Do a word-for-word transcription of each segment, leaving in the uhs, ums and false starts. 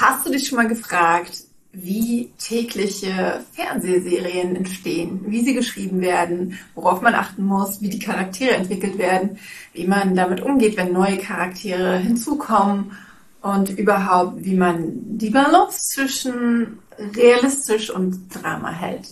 Hast du dich schon mal gefragt, wie tägliche Fernsehserien entstehen, wie sie geschrieben werden, worauf man achten muss, wie die Charaktere entwickelt werden, wie man damit umgeht, wenn neue Charaktere hinzukommen und überhaupt, wie man die Balance zwischen realistisch und Drama hält?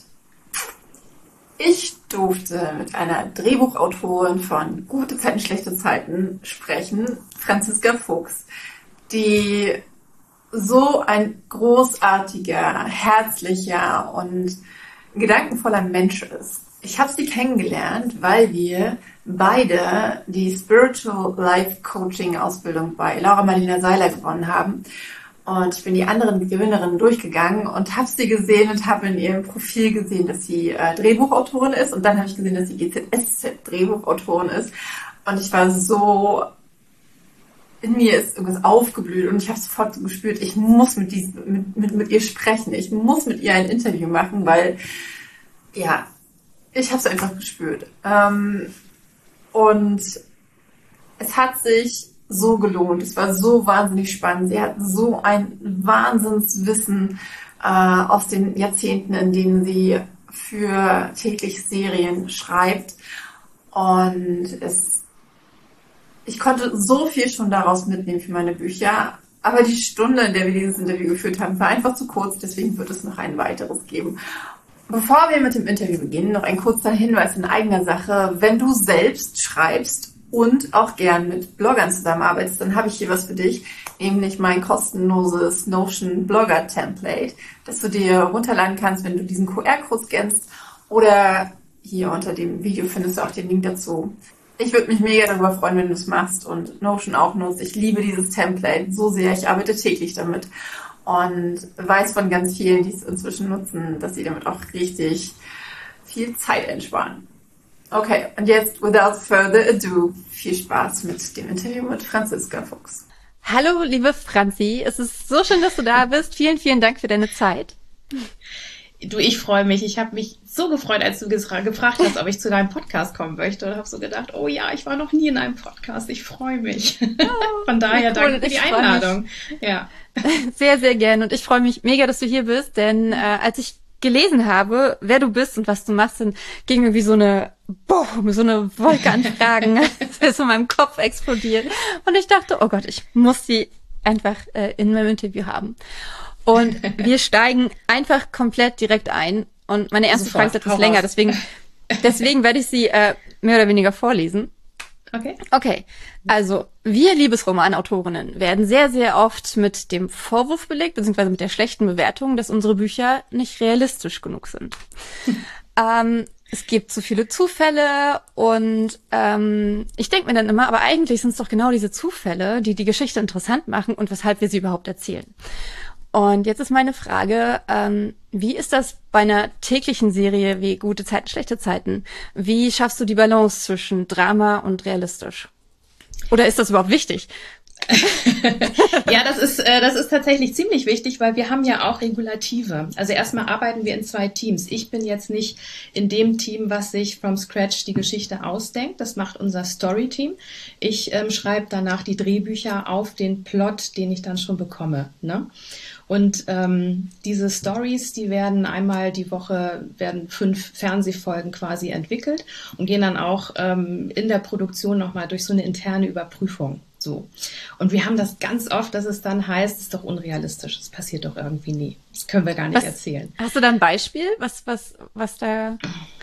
Ich durfte mit einer Drehbuchautorin von Gute Zeiten, schlechte Zeiten sprechen, Franziska Fuchs, die so ein großartiger, herzlicher und gedankenvoller Mensch ist. Ich habe sie kennengelernt, weil wir beide die Spiritual Life Coaching Ausbildung bei Laura Marlina Seiler gewonnen haben. Und ich bin die anderen Gewinnerinnen durchgegangen und habe sie gesehen und habe in ihrem Profil gesehen, dass sie äh, Drehbuchautorin ist. Und dann habe ich gesehen, dass sie G Z S Z-Drehbuchautorin ist. Und ich war so... In mir ist irgendwas aufgeblüht und ich habe sofort so gespürt, ich muss mit, diesem, mit, mit, mit ihr sprechen. Ich muss mit ihr ein Interview machen, weil, ja, ich habe es einfach gespürt. Ähm, und es hat sich so gelohnt. Es war so wahnsinnig spannend. Sie hat so ein Wahnsinnswissen äh, aus den Jahrzehnten, in denen sie für täglich Serien schreibt. Und es Ich konnte so viel schon daraus mitnehmen für meine Bücher, aber die Stunde, in der wir dieses Interview geführt haben, war einfach zu kurz, deswegen wird es noch ein weiteres geben. Bevor wir mit dem Interview beginnen, noch ein kurzer Hinweis in eigener Sache. Wenn du selbst schreibst und auch gern mit Bloggern zusammenarbeitest, dann habe ich hier was für dich, nämlich mein kostenloses Notion Blogger Template, das du dir runterladen kannst, wenn du diesen Q R-Code scannst, oder hier unter dem Video findest du auch den Link dazu. Ich würde mich mega darüber freuen, wenn du es machst und Notion auch nutzt. Ich liebe dieses Template so sehr. Ich arbeite täglich damit und weiß von ganz vielen, die es inzwischen nutzen, dass sie damit auch richtig viel Zeit einsparen. Okay, und jetzt, without further ado, viel Spaß mit dem Interview mit Franziska Fuchs. Hallo, liebe Franzi. Es ist so schön, dass du da bist. Vielen, vielen Dank für deine Zeit. Du, ich freue mich. Ich habe mich so gefreut, als du gefragt hast, ob ich zu deinem Podcast kommen möchte, und habe so gedacht, oh ja, ich war noch nie in einem Podcast. Ich freue mich. Oh, von daher cool. Danke für die Einladung. Ja. Sehr, sehr gern. Und ich freue mich mega, dass du hier bist, denn äh, als ich gelesen habe, wer du bist und was du machst, dann ging mir wie so eine, boah, so eine Wolke an Fragen, das ist in meinem Kopf explodiert. Und ich dachte, oh Gott, ich muss sie einfach äh, in meinem Interview haben. Und wir steigen einfach komplett direkt ein. Und meine erste Sofort. Frage ist etwas Hau länger, raus. deswegen deswegen werde ich sie äh, mehr oder weniger vorlesen. Okay. Okay, also wir Liebesromanautorinnen werden sehr, sehr oft mit dem Vorwurf belegt, beziehungsweise mit der schlechten Bewertung, dass unsere Bücher nicht realistisch genug sind. ähm, es gibt zu viele Zufälle und ähm, ich denke mir dann immer, aber eigentlich sind es doch genau diese Zufälle, die die Geschichte interessant machen und weshalb wir sie überhaupt erzählen. Und jetzt ist meine Frage, ähm, wie ist das bei einer täglichen Serie wie Gute Zeiten, schlechte Zeiten? Wie schaffst du die Balance zwischen Drama und realistisch? Oder ist das überhaupt wichtig? Ja, das ist äh, das ist tatsächlich ziemlich wichtig, weil wir haben ja auch Regulative. Also erstmal arbeiten wir in zwei Teams. Ich bin jetzt nicht in dem Team, was sich from scratch die Geschichte ausdenkt. Das macht unser Story-Team. Ich ähm, schreibe danach die Drehbücher auf den Plot, den ich dann schon bekomme, ne? Und ähm, diese Stories, die werden einmal die Woche, werden fünf Fernsehfolgen quasi entwickelt und gehen dann auch ähm, in der Produktion nochmal durch so eine interne Überprüfung. So. Und wir haben das ganz oft, dass es dann heißt, es ist doch unrealistisch, das passiert doch irgendwie nie. Das können wir gar nicht was, erzählen. Hast du da ein Beispiel, was, was, was da...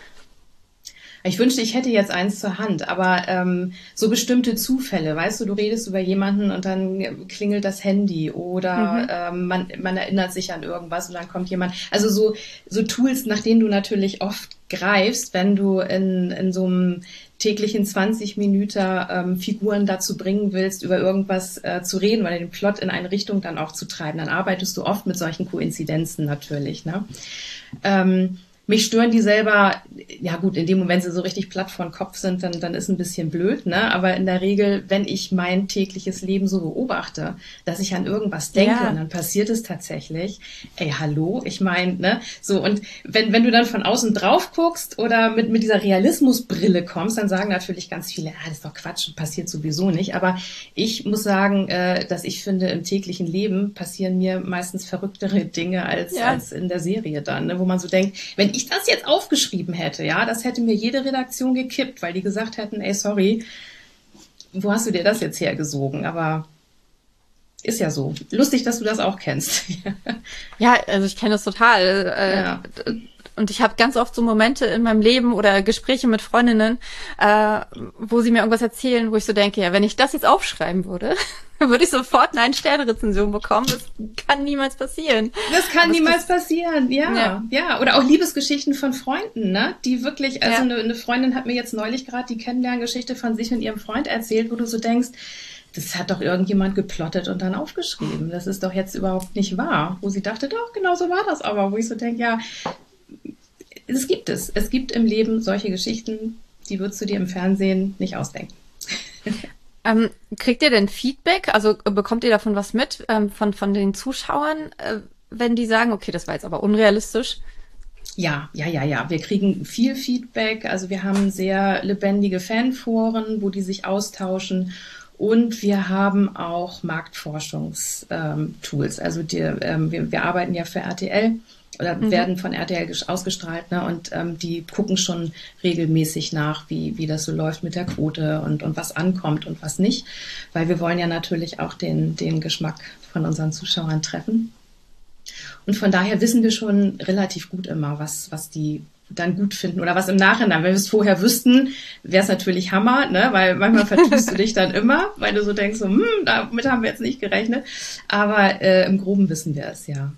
Ich wünschte, ich hätte jetzt eins zur Hand, aber ähm, so bestimmte Zufälle, weißt du, du redest über jemanden und dann klingelt das Handy oder mhm. ähm, man, man erinnert sich an irgendwas und dann kommt jemand. Also so, so Tools, nach denen du natürlich oft greifst, wenn du in, in so einem täglichen zwanzig Minuten ähm, Figuren dazu bringen willst, über irgendwas äh, zu reden oder den Plot in eine Richtung dann auch zu treiben. Dann arbeitest du oft mit solchen Koinzidenzen natürlich, ne? Ähm, Mich stören die selber, ja gut, in dem Moment, wenn sie so richtig platt vor den Kopf sind, dann, dann ist ein bisschen blöd, ne? Aber in der Regel, wenn ich mein tägliches Leben so beobachte, dass ich an irgendwas denke Ja. und dann passiert es tatsächlich, ey, hallo, ich meine, ne? So, und wenn, wenn du dann von außen drauf guckst oder mit, mit dieser Realismusbrille kommst, dann sagen natürlich ganz viele, ah, das ist doch Quatsch, passiert sowieso nicht. Aber ich muss sagen, äh, dass ich finde, im täglichen Leben passieren mir meistens verrücktere Dinge als, Ja. als in der Serie dann, ne? Wo man so denkt, wenn ich das jetzt aufgeschrieben hätte, ja, das hätte mir jede Redaktion gekippt, weil die gesagt hätten, ey, sorry, wo hast du dir das jetzt hergesogen? Aber ist ja so. Lustig, dass du das auch kennst. Ja, also ich kenne das total. Äh, Ja. Und ich habe ganz oft so Momente in meinem Leben oder Gespräche mit Freundinnen, äh, wo sie mir irgendwas erzählen, wo ich so denke, ja, wenn ich das jetzt aufschreiben würde, würde ich sofort eine Ein-Sterne-Rezension bekommen. Das kann niemals passieren. Das kann Aber es niemals passieren, ja, Ja. ja. Oder auch Liebesgeschichten von Freunden, ne? Die wirklich, also Ja. eine, eine Freundin hat mir jetzt neulich gerade die Kennenlerngeschichte von sich und ihrem Freund erzählt, wo du so denkst, das hat doch irgendjemand geplottet und dann aufgeschrieben. Das ist doch jetzt überhaupt nicht wahr. Wo sie dachte, doch, genau so war das aber. Wo ich so denke, ja, es gibt es. Es gibt im Leben solche Geschichten, die würdest du dir im Fernsehen nicht ausdenken. Ähm, kriegt ihr denn Feedback? Also äh, bekommt ihr davon was mit ähm, von von den Zuschauern, äh, wenn die sagen, okay, das war jetzt aber unrealistisch? Ja, ja, ja, ja. Wir kriegen viel Feedback. Also wir haben sehr lebendige Fanforen, wo die sich austauschen. Und wir haben auch Marktforschungstools. Ähm, Tools. also die, ähm, wir, wir arbeiten ja für R T L oder Mhm. werden von R T L ges- ausgestrahlt, ne? Und ähm, die gucken schon regelmäßig nach, wie, wie das so läuft mit der Quote und, und was ankommt und was nicht. Weil wir wollen ja natürlich auch den, den Geschmack von unseren Zuschauern treffen. Und von daher wissen wir schon relativ gut immer, was, was die dann gut finden oder was im Nachhinein. Wenn wir es vorher wüssten, wäre es natürlich Hammer, ne? Weil manchmal vertust du dich dann immer, weil du so denkst, so, hm, damit haben wir jetzt nicht gerechnet. Aber äh, im Groben wissen wir es, ja.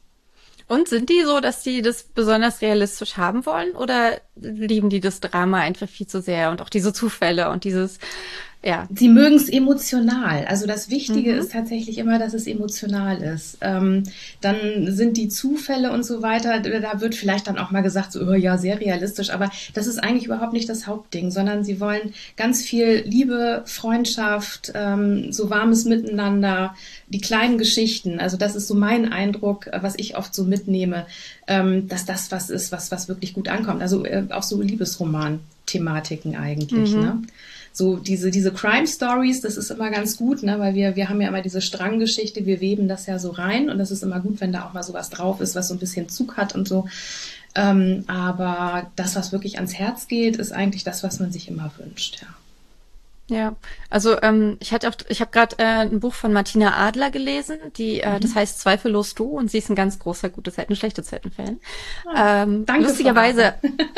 Und sind die so, dass die das besonders realistisch haben wollen oder lieben die das Drama einfach viel zu sehr und auch diese Zufälle und dieses, ja. Sie mögen es emotional. Also das Wichtige Mhm. ist tatsächlich immer, dass es emotional ist. Ähm, dann sind die Zufälle und so weiter, da wird vielleicht dann auch mal gesagt, so, oh, ja, sehr realistisch, aber das ist eigentlich überhaupt nicht das Hauptding, sondern sie wollen ganz viel Liebe, Freundschaft, ähm, so warmes Miteinander, die kleinen Geschichten. Also das ist so mein Eindruck, was ich oft so mitnehme, ähm, dass das was ist, was, was wirklich gut ankommt. Also äh, auch so Liebesroman-Thematiken eigentlich, Mhm. ne? So diese, diese Crime Stories, das ist immer ganz gut, ne, weil wir, wir haben ja immer diese Stranggeschichte, wir weben das ja so rein und das ist immer gut, wenn da auch mal sowas drauf ist, was so ein bisschen Zug hat und so. Ähm, aber das, was wirklich ans Herz geht, ist eigentlich das, was man sich immer wünscht, ja. Ja, also ähm, ich hatte auch, ich habe gerade äh, ein Buch von Martina Adler gelesen, die, äh, das heißt Zweifellos du, und sie ist ein ganz großer gute Zeiten, schlechte Zeiten Fan. ähm, danke, lustigerweise,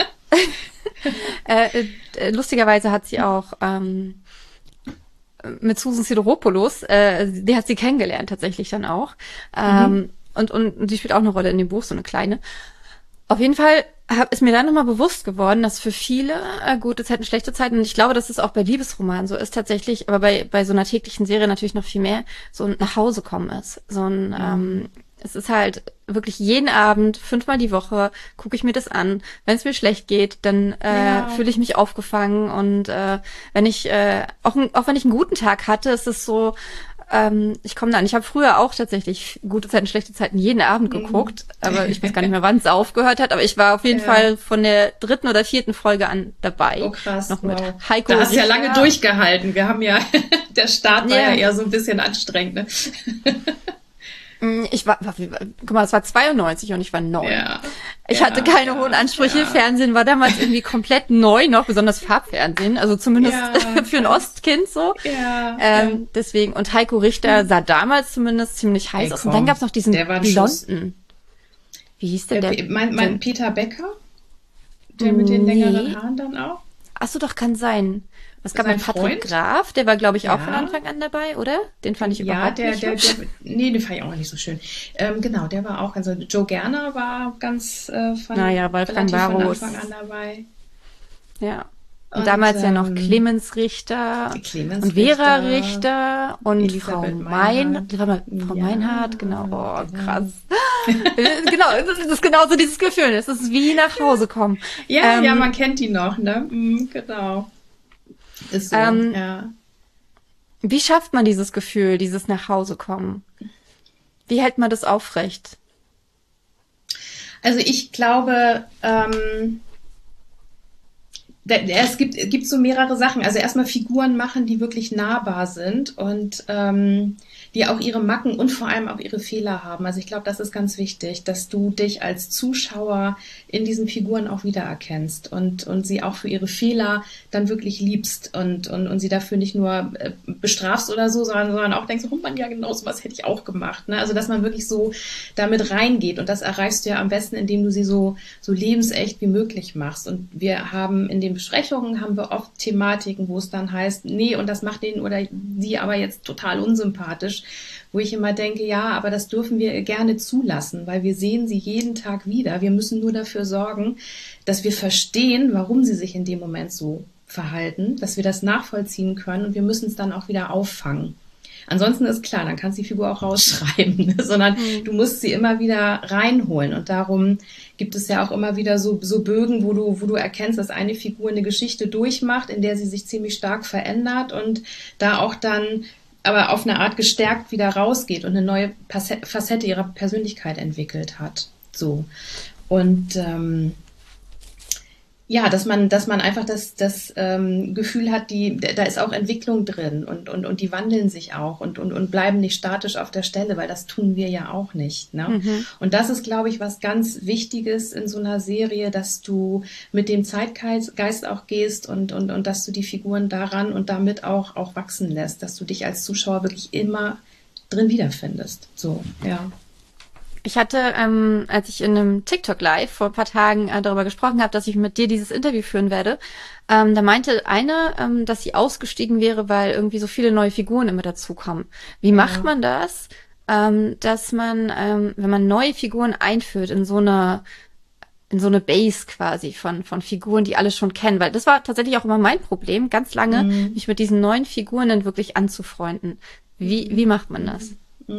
äh, äh, lustigerweise hat sie auch ähm, mit Susan Sideropoulos, äh, die hat sie kennengelernt tatsächlich dann auch, ähm, und und die spielt auch eine Rolle in dem Buch, so eine kleine. Auf jeden Fall hab, ist mir dann nochmal bewusst geworden, dass für viele äh, gute Zeiten, schlechte Zeiten, und ich glaube, dass es auch bei Liebesromanen so ist tatsächlich, aber bei bei so einer täglichen Serie natürlich noch viel mehr, so ein Nachhausekommen ist. So ein, ähm, es ist halt wirklich jeden Abend, fünfmal die Woche, gucke ich mir das an. Wenn es mir schlecht geht, dann äh, Ja. fühle ich mich aufgefangen, und äh, wenn ich, äh, auch, auch wenn ich einen guten Tag hatte, ist es so, ähm, ich komme da an. Ich habe früher auch tatsächlich gute Zeiten, schlechte Zeiten jeden Abend geguckt, aber ich weiß gar nicht mehr, wann es aufgehört hat. Aber ich war auf jeden Ja. Fall von der dritten oder vierten Folge an dabei. Oh krass, Noch mit wow. Heiko Da hast du ja Richter. lange durchgehalten. Wir haben ja, der Start war Ja. ja eher so ein bisschen anstrengend, ne? Ich war, war, guck mal, es war zweiundneunzig und ich war neun. Ja. Ich Ja, hatte keine ja, hohen Ansprüche. ja. Fernsehen war damals irgendwie komplett neu noch, besonders Farbfernsehen. Also zumindest Ja, für ein krass. Ostkind so. Ja, Ähm, ja. Deswegen, und Heiko Richter sah damals zumindest ziemlich heiß Ey, aus. Und komm, dann gab's noch diesen der war ein Schuss. blonden. Wie hieß der? Der, der mein, mein der- Peter Becker, der mit den Nee. längeren Haaren dann auch. Ach so, doch, kann sein. Es gab Sein einen Patrick Freund? Graf, der war, glaube ich, auch Ja. von Anfang an dabei, oder? Den fand ich Ja, überhaupt der, nicht der, hübsch. der, nee, den fand ich auch nicht so schön. Ähm, genau, der war auch, also Joe Gerner war ganz äh, von, Naja, Wolfgang relativ von Barros. Anfang an dabei. Ja. Und, Und, damals ja noch ähm, Clemens Richter Clemens und Vera Richter, Richter und Elisabeth Frau Meinhardt. Mein, Frau Ja, Meinhardt, genau. Oh, genau. krass. Genau, das ist genauso dieses Gefühl. Es ist wie nach Hause kommen. Ja, ähm, ja, man kennt die noch, ne? Mhm, genau. Ist so, ähm, ja. Wie schafft man dieses Gefühl, dieses nach Hause kommen? Wie hält man das aufrecht? Also ich glaube, ähm, es gibt, es gibt so mehrere Sachen. Also erstmal Figuren machen, die wirklich nahbar sind und ähm, die auch ihre Macken und vor allem auch ihre Fehler haben. Also ich glaube, das ist ganz wichtig, dass du dich als Zuschauer in diesen Figuren auch wiedererkennst und, und sie auch für ihre Fehler dann wirklich liebst und, und, und sie dafür nicht nur äh, bestrafst oder so, sondern, sondern auch denkst, oh Mann, ja genau, sowas hätte ich auch gemacht. Ne? Also dass man wirklich so damit reingeht und das erreichst du ja am besten, indem du sie so, so lebensecht wie möglich machst. Und wir haben in den Besprechungen haben wir oft Thematiken, wo es dann heißt, nee, und das macht den oder sie aber jetzt total unsympathisch, wo ich immer denke, ja, aber das dürfen wir gerne zulassen, weil wir sehen sie jeden Tag wieder. Wir müssen nur dafür sorgen, dass wir verstehen, warum sie sich in dem Moment so verhalten, dass wir das nachvollziehen können und wir müssen es dann auch wieder auffangen. Ansonsten ist klar, dann kannst du die Figur auch rausschreiben, sondern mhm. du musst sie immer wieder reinholen. Und darum gibt es ja auch immer wieder so, so Bögen, wo du, wo du erkennst, dass eine Figur eine Geschichte durchmacht, in der sie sich ziemlich stark verändert und da auch dann aber auf eine Art gestärkt wieder rausgeht und eine neue Facette ihrer Persönlichkeit entwickelt hat. So. Und ähm, ja, dass man, dass man einfach das, das ähm, Gefühl hat, die, da ist auch Entwicklung drin und, und, und die wandeln sich auch und, und, und bleiben nicht statisch auf der Stelle, weil das tun wir ja auch nicht. Ne? Mhm. Und das ist, glaube ich, was ganz Wichtiges in so einer Serie, dass du mit dem Zeitgeist auch gehst und, und, und dass du die Figuren daran und damit auch, auch wachsen lässt, dass du dich als Zuschauer wirklich immer drin wiederfindest. So, ja. Ich hatte, ähm, als ich in einem TikTok Live vor ein paar Tagen äh, darüber gesprochen habe, dass ich mit dir dieses Interview führen werde, ähm, da meinte eine, ähm, dass sie ausgestiegen wäre, weil irgendwie so viele neue Figuren immer dazukommen. Wie ja. macht man das, ähm, dass man, ähm, wenn man neue Figuren einführt in so eine in so eine Base quasi von von Figuren, die alle schon kennen, weil das war tatsächlich auch immer mein Problem, ganz lange mhm. mich mit diesen neuen Figuren dann wirklich anzufreunden. Wie wie macht man das?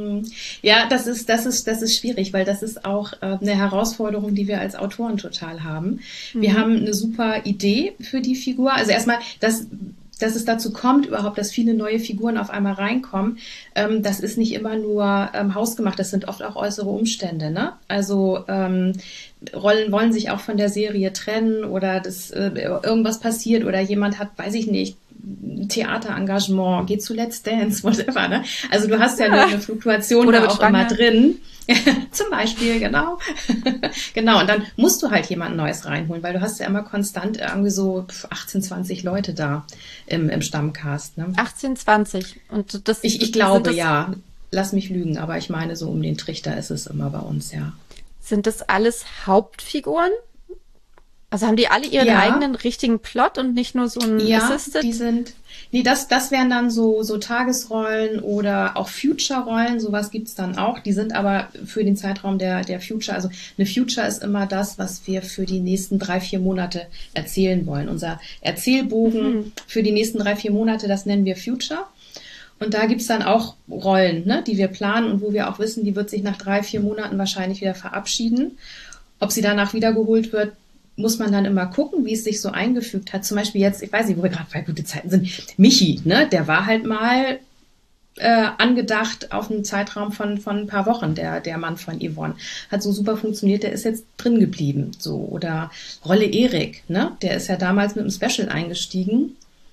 Ja, das ist, das ist, das ist schwierig, weil das ist auch äh, eine Herausforderung, die wir als Autoren total haben. Mhm. Wir haben eine super Idee für die Figur. Also erstmal, dass, dass es dazu kommt überhaupt, dass viele neue Figuren auf einmal reinkommen. Ähm, das ist nicht immer nur ähm, hausgemacht, das sind oft auch äußere Umstände, ne? Also, ähm, Rollen wollen sich auch von der Serie trennen oder das, äh, irgendwas passiert oder jemand hat, weiß ich nicht, Theaterengagement, geht zu Let's Dance, whatever, ne? Also du hast ja, ja. nur eine Fluktuation oder da auch schwanger. Immer drin. Zum Beispiel, genau. Genau, und dann musst du halt jemand Neues reinholen, weil du hast ja immer konstant irgendwie so achtzehn, zwanzig Leute da im, im Stammcast. Ne? achtzehn, zwanzig. Und das, ich ich glaube, das, ja. Lass mich lügen, aber ich meine, so um den Trichter ist es immer bei uns, ja. Sind das alles Hauptfiguren? Also haben die alle ihren ja. eigenen richtigen Plot und nicht nur so ein ja, Assisted? Die sind, nee, das, das wären dann so, so Tagesrollen oder auch Future-Rollen, sowas gibt's dann auch. Die sind aber für den Zeitraum der, der Future, also eine Future ist immer das, was wir für die nächsten drei, vier Monate erzählen wollen. Unser Erzählbogen mhm. für die nächsten drei, vier Monate, das nennen wir Future. Und da gibt's dann auch Rollen, ne, die wir planen und wo wir auch wissen, die wird sich nach drei, vier Monaten wahrscheinlich wieder verabschieden. Ob sie danach wiedergeholt wird, muss man dann immer gucken, wie es sich so eingefügt hat. Zum Beispiel jetzt, ich weiß nicht, wo wir gerade bei gute Zeiten sind, Michi, ne, der war halt mal äh, angedacht auf einen Zeitraum von von ein paar Wochen, der der Mann von Yvonne. Hat so super funktioniert, der ist jetzt drin geblieben. So. Oder Rolle Erik, ne, der ist ja damals mit einem Special eingestiegen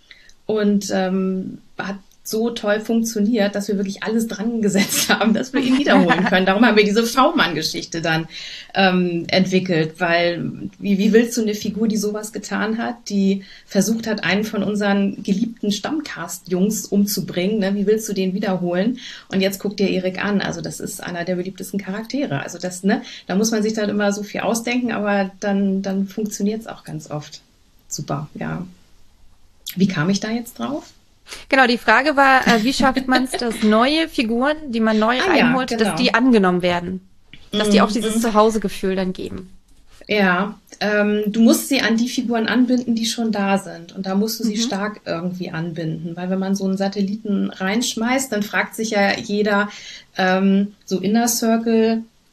und ähm, hat so toll funktioniert, dass wir wirklich alles dran gesetzt haben, dass wir ihn wiederholen können. Darum haben wir diese V-Mann-Geschichte dann ähm, entwickelt, weil wie, wie willst du eine Figur, die sowas getan hat, die versucht hat, einen von unseren geliebten Stammcast-Jungs umzubringen, ne? Wie willst du den wiederholen? Und jetzt guck dir Erik an, also das ist einer der beliebtesten Charaktere. Also das, ne, da muss man sich dann immer so viel ausdenken, aber dann, dann funktioniert es auch ganz oft. Super, ja. Wie kam ich da jetzt drauf? Genau, die Frage war, äh, wie schafft man es, dass neue Figuren, die man neu ah, reinholt, ja, genau. dass die angenommen werden? Dass mm, die auch dieses mm. Zuhausegefühl dann geben. Ja, ähm, du musst sie an die Figuren anbinden, die schon da sind. Und da musst du sie mhm. stark irgendwie anbinden. Weil wenn man so einen Satelliten reinschmeißt, dann fragt sich ja jeder, ähm, so Inner Circle,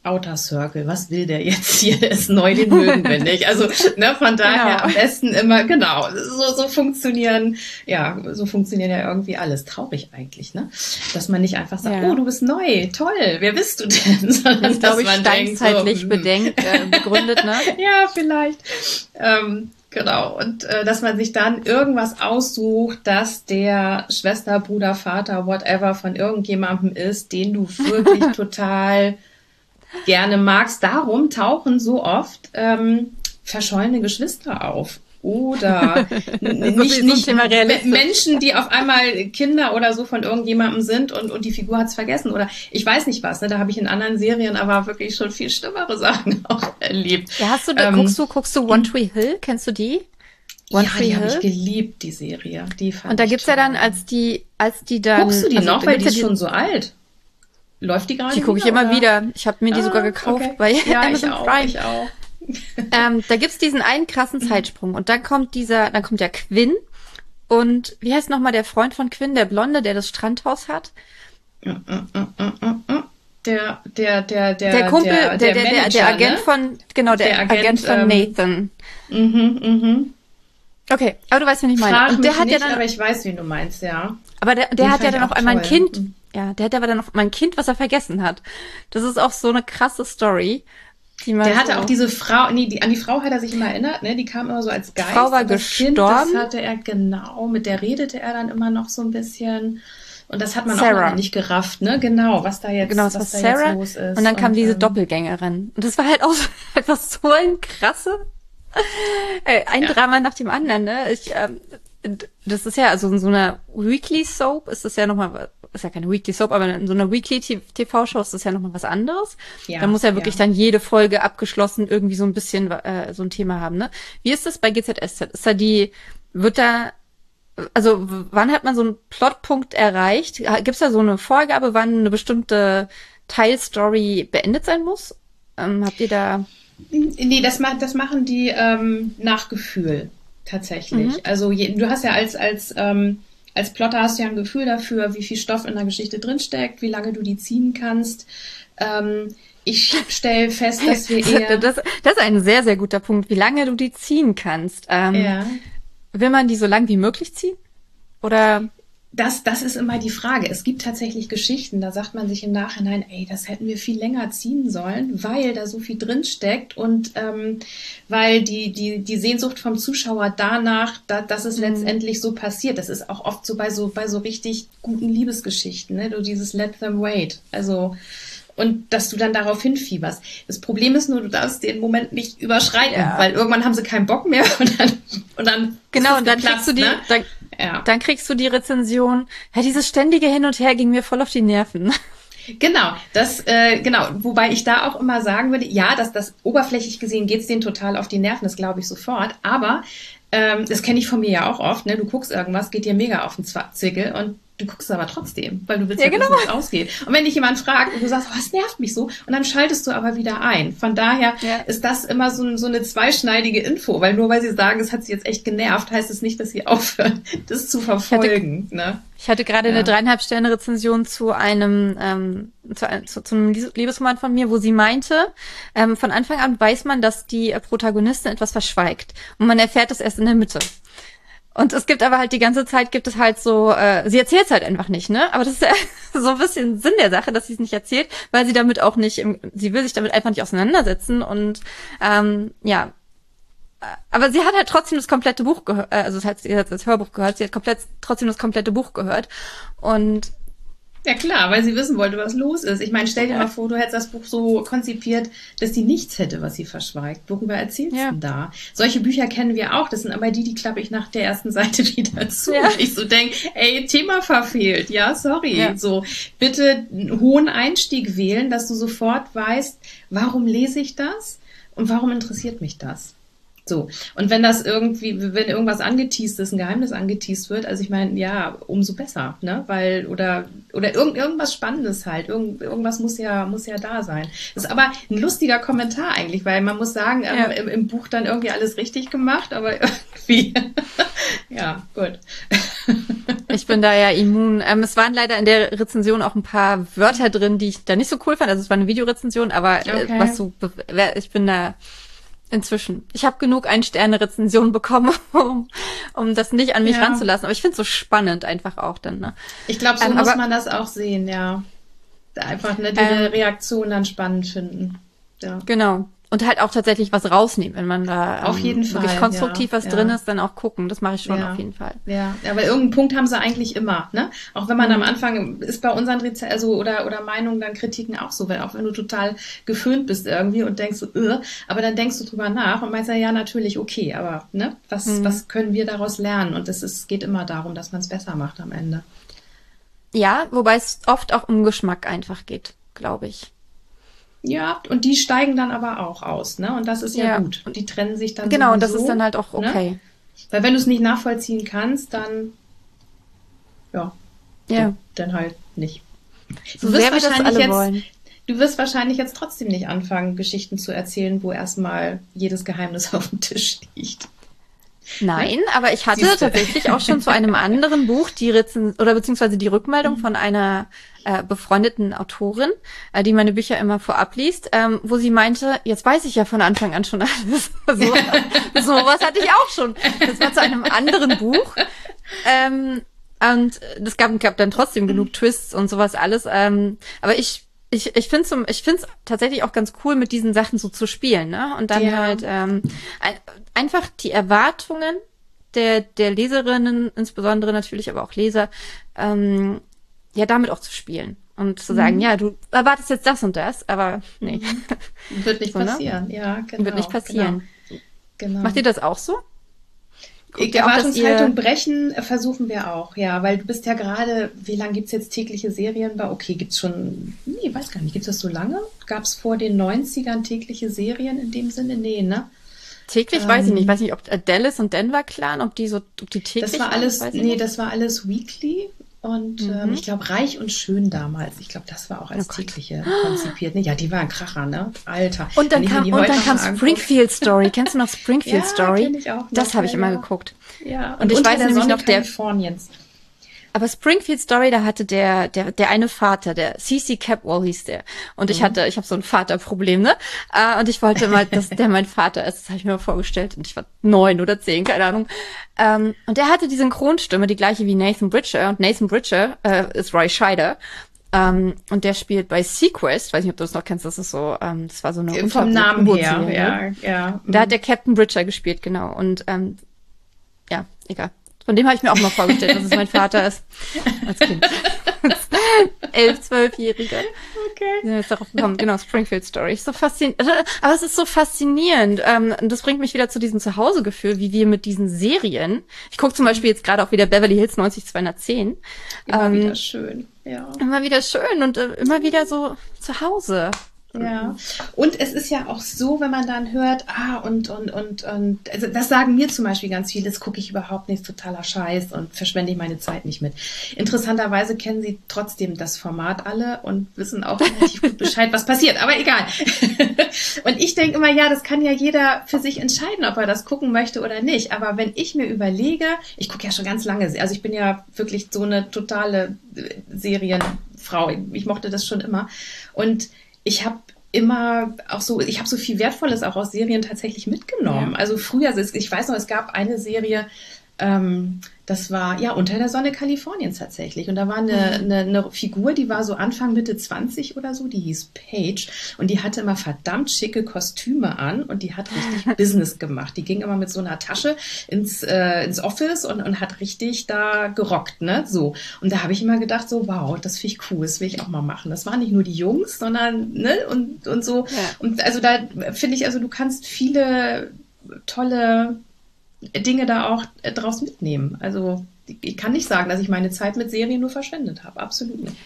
Outer Circle, was will der jetzt hier? Der ist neu, den mögen wir nicht. Also ne, von daher genau. Am besten immer, genau, so, so funktionieren, ja, so funktioniert ja irgendwie alles. Traurig eigentlich, ne? Dass man nicht einfach sagt, ja. oh, du bist neu, toll, wer bist du denn? Sondern das glaube ich steinzeitlich so, bedenkt, äh, begründet, ne? Ja, vielleicht. Ähm, Genau, und äh, dass man sich dann irgendwas aussucht, dass der Schwester, Bruder, Vater, whatever von irgendjemandem ist, den du wirklich total gerne magst. Darum tauchen so oft ähm, verschollene Geschwister auf. Oder nicht, nicht Menschen, die auf einmal Kinder oder so von irgendjemandem sind und, und die Figur hat's vergessen. Oder ich weiß nicht was, ne? Da habe ich in anderen Serien aber wirklich schon viel schlimmere Sachen auch erlebt. Ja, hast du, ähm, guckst du, guckst du One Tree Hill? Kennst du die? One ja, Tree die Hill? habe ich geliebt, die Serie. Die fand und da ich gibt's toll. ja dann, als die, als die dann... Guckst du die also, noch? Weil die ist schon so alt. Läuft die gerade Die gucke ich wieder, immer oder? wieder. Ich habe mir die ah, sogar gekauft okay. bei ja, Amazon ich auch, Prime. Ich auch. ähm, da gibt's diesen einen krassen Zeitsprung und dann kommt dieser, dann kommt der Quinn und wie heißt nochmal der Freund von Quinn, der Blonde, der das Strandhaus hat? Der, der, der, der, der Kumpel, der, der, der, der, Manager, der Agent ne? von, genau, der, der Agent, Agent von ähm, Nathan. Mhm, mhm. Okay, aber du weißt, wen ich meine. Frag und der mich hat nicht, ja dann, aber ich weiß, wen du meinst, ja. aber der, der Den hat ja fand dann ich auf auch einmal ein toll. Kind. Mhm. Ja, der hat aber dann auf einmal ein Kind, was er vergessen hat. Das ist auch so eine krasse Story. Die man Der hatte so auch diese Frau, nee, die, an die Frau hat er sich immer erinnert, ne? Die kam immer so als Geist. Die Frau war und das gestorben. Kind, das hatte er, genau, mit der redete er dann immer noch so ein bisschen. Und das hat man Sarah. auch lange nicht gerafft, ne? Genau, was da jetzt, Genau, das was war da Sarah. jetzt los ist. Und dann kam diese ähm, Doppelgängerin. Und das war halt auch so, einfach so ein krasse, äh, ein Ja. Drama nach dem anderen, ne? Ich, ähm, das ist ja, also in so einer Weekly Soap ist das ja nochmal, ist ja keine Weekly Soap, aber in so einer Weekly T V-Show ist das ja nochmal was anderes. Ja, da muss ja wirklich ja. dann jede Folge abgeschlossen irgendwie so ein bisschen äh, so ein Thema haben, ne? Wie ist das bei G Z S Z? Ist da die, wird da, also w- wann hat man so einen Plotpunkt erreicht? Gibt's da so eine Vorgabe, wann eine bestimmte Teilstory beendet sein muss? Ähm, habt ihr da... Nee, das, ma- das machen die ähm, nach Gefühl tatsächlich. Mhm. Also je, du hast ja als als ähm, als Plotter hast du ja ein Gefühl dafür, wie viel Stoff in der Geschichte drinsteckt, wie lange du die ziehen kannst. Ähm, ich stelle fest, dass wir eher... das, das ist ein sehr, sehr guter Punkt, wie lange du die ziehen kannst. Ähm, ja. Will man die so lang wie möglich ziehen? Oder... Das, das ist immer die Frage. Es gibt tatsächlich Geschichten, da sagt man sich im Nachhinein, ey, das hätten wir viel länger ziehen sollen, weil da so viel drin steckt und ähm, weil die, die, die Sehnsucht vom Zuschauer danach, da, dass es Mhm. letztendlich so passiert. Das ist auch oft so bei so, bei so richtig guten Liebesgeschichten, ne? So dieses Let them wait. Also, und dass du dann darauf hinfieberst. Das Problem ist nur, du darfst den Moment nicht überschreiten, Ja. weil irgendwann haben sie keinen Bock mehr und dann, und dann Genau, ist es und dann geplatzt, kriegst du die, ne? dann, Ja. dann kriegst du die Rezension. Ja, dieses ständige Hin und Her ging mir voll auf die Nerven. Genau, das, äh, genau, wobei ich da auch immer sagen würde, ja, dass das oberflächlich gesehen geht's denen total auf die Nerven, das glaube ich sofort, aber ähm, das kenne ich von mir ja auch oft, ne? Du guckst irgendwas, geht dir mega auf den Zwa- Zwickel und du guckst aber trotzdem, weil du willst Ja, ja, genau. wissen, wie es ausgeht. Und wenn dich jemand fragt und du sagst, oh, es nervt mich so, und dann schaltest du aber wieder ein. Von daher Ja. ist das immer so, ein- so eine zweischneidige Info, weil nur weil sie sagen, es hat sie jetzt echt genervt, heißt es nicht, dass sie aufhören, das zu verfolgen. Ne? Ich hatte gerade Ja. eine dreieinhalb Sterne Rezension zu einem ähm, zu, ein- zu, zu einem Lies- Liebesroman von mir, wo sie meinte, ähm, von Anfang an weiß man, dass die äh, Protagonistin etwas verschweigt und man erfährt es erst in der Mitte. Und es gibt aber halt die ganze Zeit gibt es halt so, äh, sie erzählt es halt einfach nicht, ne? Aber das ist ja so ein bisschen Sinn der Sache, dass sie es nicht erzählt, weil sie damit auch nicht, im, sie will sich damit einfach nicht auseinandersetzen und ähm, ja. Aber sie hat halt trotzdem das komplette Buch gehört, also das hat sie hat das Hörbuch gehört, sie hat komplett trotzdem das komplette Buch gehört und Ja klar, weil sie wissen wollte, was los ist. Ich meine, stell dir Ja. mal vor, du hättest das Buch so konzipiert, dass die nichts hätte, was sie verschweigt. Worüber erzählst Ja. du denn da? Solche Bücher kennen wir auch. Das sind aber die, die klappe ich nach der ersten Seite wieder zu. Ja. Und ich so denke, ey, Thema verfehlt. Ja, sorry. Ja. So, bitte einen hohen Einstieg wählen, dass du sofort weißt, warum lese ich das und warum interessiert mich das? So. Und wenn das irgendwie, wenn irgendwas angeteast ist, ein Geheimnis angeteast wird, also ich meine, ja, umso besser, ne? Weil, oder, oder irgend, irgendwas Spannendes halt. Irgend, irgendwas muss ja, muss ja da sein. Das ist aber ein lustiger Kommentar eigentlich, weil man muss sagen, ja. ähm, im, im Buch dann irgendwie alles richtig gemacht, aber irgendwie, ja, gut. Ich bin da ja immun. Ähm, es waren leider in der Rezension auch ein paar Wörter drin, die ich da nicht so cool fand. Also es war eine Videorezension, aber okay. äh, was so, ich bin da inzwischen. Ich habe genug Ein-Sterne-Rezensionen bekommen, um, um das nicht an mich ja. ranzulassen. Aber ich finde es so spannend einfach auch dann. Ne? Ich glaube, so ähm, muss aber, man das auch sehen, ja. Einfach ne, diese ähm, Reaktion dann spannend finden. Ja. Genau. Und halt auch tatsächlich was rausnehmen, wenn man da auf jeden ähm, Fall, wirklich konstruktiv ja, was ja. drin ist, dann auch gucken. Das mache ich schon ja. auf jeden Fall. Ja, aber irgendeinen Punkt haben sie eigentlich immer, ne? Auch wenn man mhm. am Anfang ist bei unseren Reze- also oder oder Meinungen dann Kritiken auch so, wenn auch wenn du total geföhnt bist irgendwie und denkst so, äh, aber dann denkst du drüber nach und meinst ja, ja natürlich okay, aber ne, was mhm. was können wir daraus lernen? Und es ist geht immer darum, dass man es besser macht am Ende. Ja, wobei es oft auch um Geschmack einfach geht, glaube ich. Ja, und die steigen dann aber auch aus, ne? Und das ist ja, ja. gut. Und die trennen sich dann Genau, sowieso, und das ist dann halt auch okay. Ne? Weil wenn du es nicht nachvollziehen kannst, dann ja, ja. So, dann halt nicht. Du wirst wahrscheinlich jetzt, wollen. du wirst wahrscheinlich jetzt trotzdem nicht anfangen, Geschichten zu erzählen, wo erstmal jedes Geheimnis auf dem Tisch liegt. Nein, aber ich hatte Siehste. tatsächlich auch schon zu einem anderen Buch die Rezen- oder beziehungsweise die Rückmeldung von einer äh, befreundeten Autorin, äh, die meine Bücher immer vorab liest, ähm, wo sie meinte, jetzt weiß ich ja von Anfang an schon alles. so, so was hatte ich auch schon. Das war zu einem anderen Buch. Ähm, und das gab, gab dann trotzdem genug Twists und sowas alles. Ähm, aber ich Ich, ich finde es ich find's tatsächlich auch ganz cool, mit diesen Sachen so zu spielen, ne? Und dann ja. halt ähm, ein, einfach die Erwartungen der der Leserinnen, insbesondere natürlich, aber auch Leser, ähm, ja, damit auch zu spielen. Und zu sagen, mhm. ja, du erwartest jetzt das und das, aber nee. Wird nicht so, passieren, ne? ja, genau. Wird nicht passieren. Genau. Genau. Macht ihr das auch so? Die Erwartungshaltung brechen versuchen wir auch, ja, weil du bist ja gerade, wie lange gibt's jetzt tägliche Serien? Okay, gibt's schon, nee, weiß gar nicht, gibt's das so lange? Gab's vor den neunzigern tägliche Serien in dem Sinne? Nee, ne? Täglich ähm, weiß ich nicht, ich weiß nicht, ob Dallas und Denver Clan, ob die so, ob die täglich Das war alles, waren, nee, nicht. das war alles weekly. Und mhm. ähm, ich glaube, Reich und Schön damals, ich glaube, das war auch als oh tägliche konzipiert. Nee, ja, die war ein Kracher, ne? Alter. Und dann kam, und dann kam Springfield Story. Kennst du noch Springfield ja, Story? Kenn ich auch noch, das habe ich ja, immer ja. geguckt. Ja, und, und ich weiß der nämlich Sonne noch, der Kaliforniens. Aber Springfield Story, da hatte der der der eine Vater, der C C Capwell hieß der. Und ich mhm. hatte, ich habe so ein Vaterproblem, ne? Uh, und ich wollte mal, dass der mein Vater ist. Das habe ich mir mal vorgestellt. Und ich war neun oder zehn, keine Ahnung. Um, und der hatte die Synchronstimme, die gleiche wie Nathan Bridger. Und Nathan Bridger uh, ist Roy Scheider. Um, und der spielt bei Sequest, weiß nicht, ob du das noch kennst, das ist so, um, das war so eine Vom Namen her, ja, ja. Da hat der Captain Bridger gespielt, genau. Und um, ja, egal. Von dem habe ich mir auch mal vorgestellt, dass es mein Vater ist. Als Kind. Elf, zwölfjähriger. Okay. Ich bin jetzt darauf gekommen. Genau, Springfield Story. So faszinierend. Aber es ist so faszinierend. Und das bringt mich wieder zu diesem Zuhausegefühl, wie wir mit diesen Serien. Ich gucke zum Beispiel jetzt gerade auch wieder Beverly Hills neunzig zweihundertzehn. Immer ähm, wieder schön, ja. Immer wieder schön und äh, immer wieder so zu Hause. Ja, und es ist ja auch so, wenn man dann hört, ah, und, und, und, und, also das sagen mir zum Beispiel ganz viele, das gucke ich überhaupt nicht, totaler Scheiß und verschwende ich meine Zeit nicht mit. Interessanterweise kennen sie trotzdem das Format alle und wissen auch relativ gut Bescheid, was passiert, aber egal. Und ich denke immer, ja, das kann ja jeder für sich entscheiden, ob er das gucken möchte oder nicht. Aber wenn ich mir überlege, ich gucke ja schon ganz lange, also ich bin ja wirklich so eine totale Serienfrau, ich mochte das schon immer und ich habe immer auch so, ich habe so viel Wertvolles auch aus Serien tatsächlich mitgenommen. Ja. Also früher, ich weiß noch, es gab eine Serie, ähm, das war ja Unter der Sonne Kaliforniens tatsächlich. Und da war eine, mhm. eine, eine Figur, die war so Anfang, Mitte zwanzig oder so, die hieß Paige. Und die hatte immer verdammt schicke Kostüme an und die hat richtig Business gemacht. Die ging immer mit so einer Tasche ins, äh, ins Office und, und hat richtig da gerockt, ne? So. Und da habe ich immer gedacht, so, wow, das finde ich cool, das will ich auch mal machen. Das waren nicht nur die Jungs, sondern, ne, und, und so. Ja. Und also da finde ich, also du kannst viele tolle Dinge da auch äh, draus mitnehmen. Also ich kann nicht sagen, dass ich meine Zeit mit Serien nur verschwendet habe. Absolut nicht.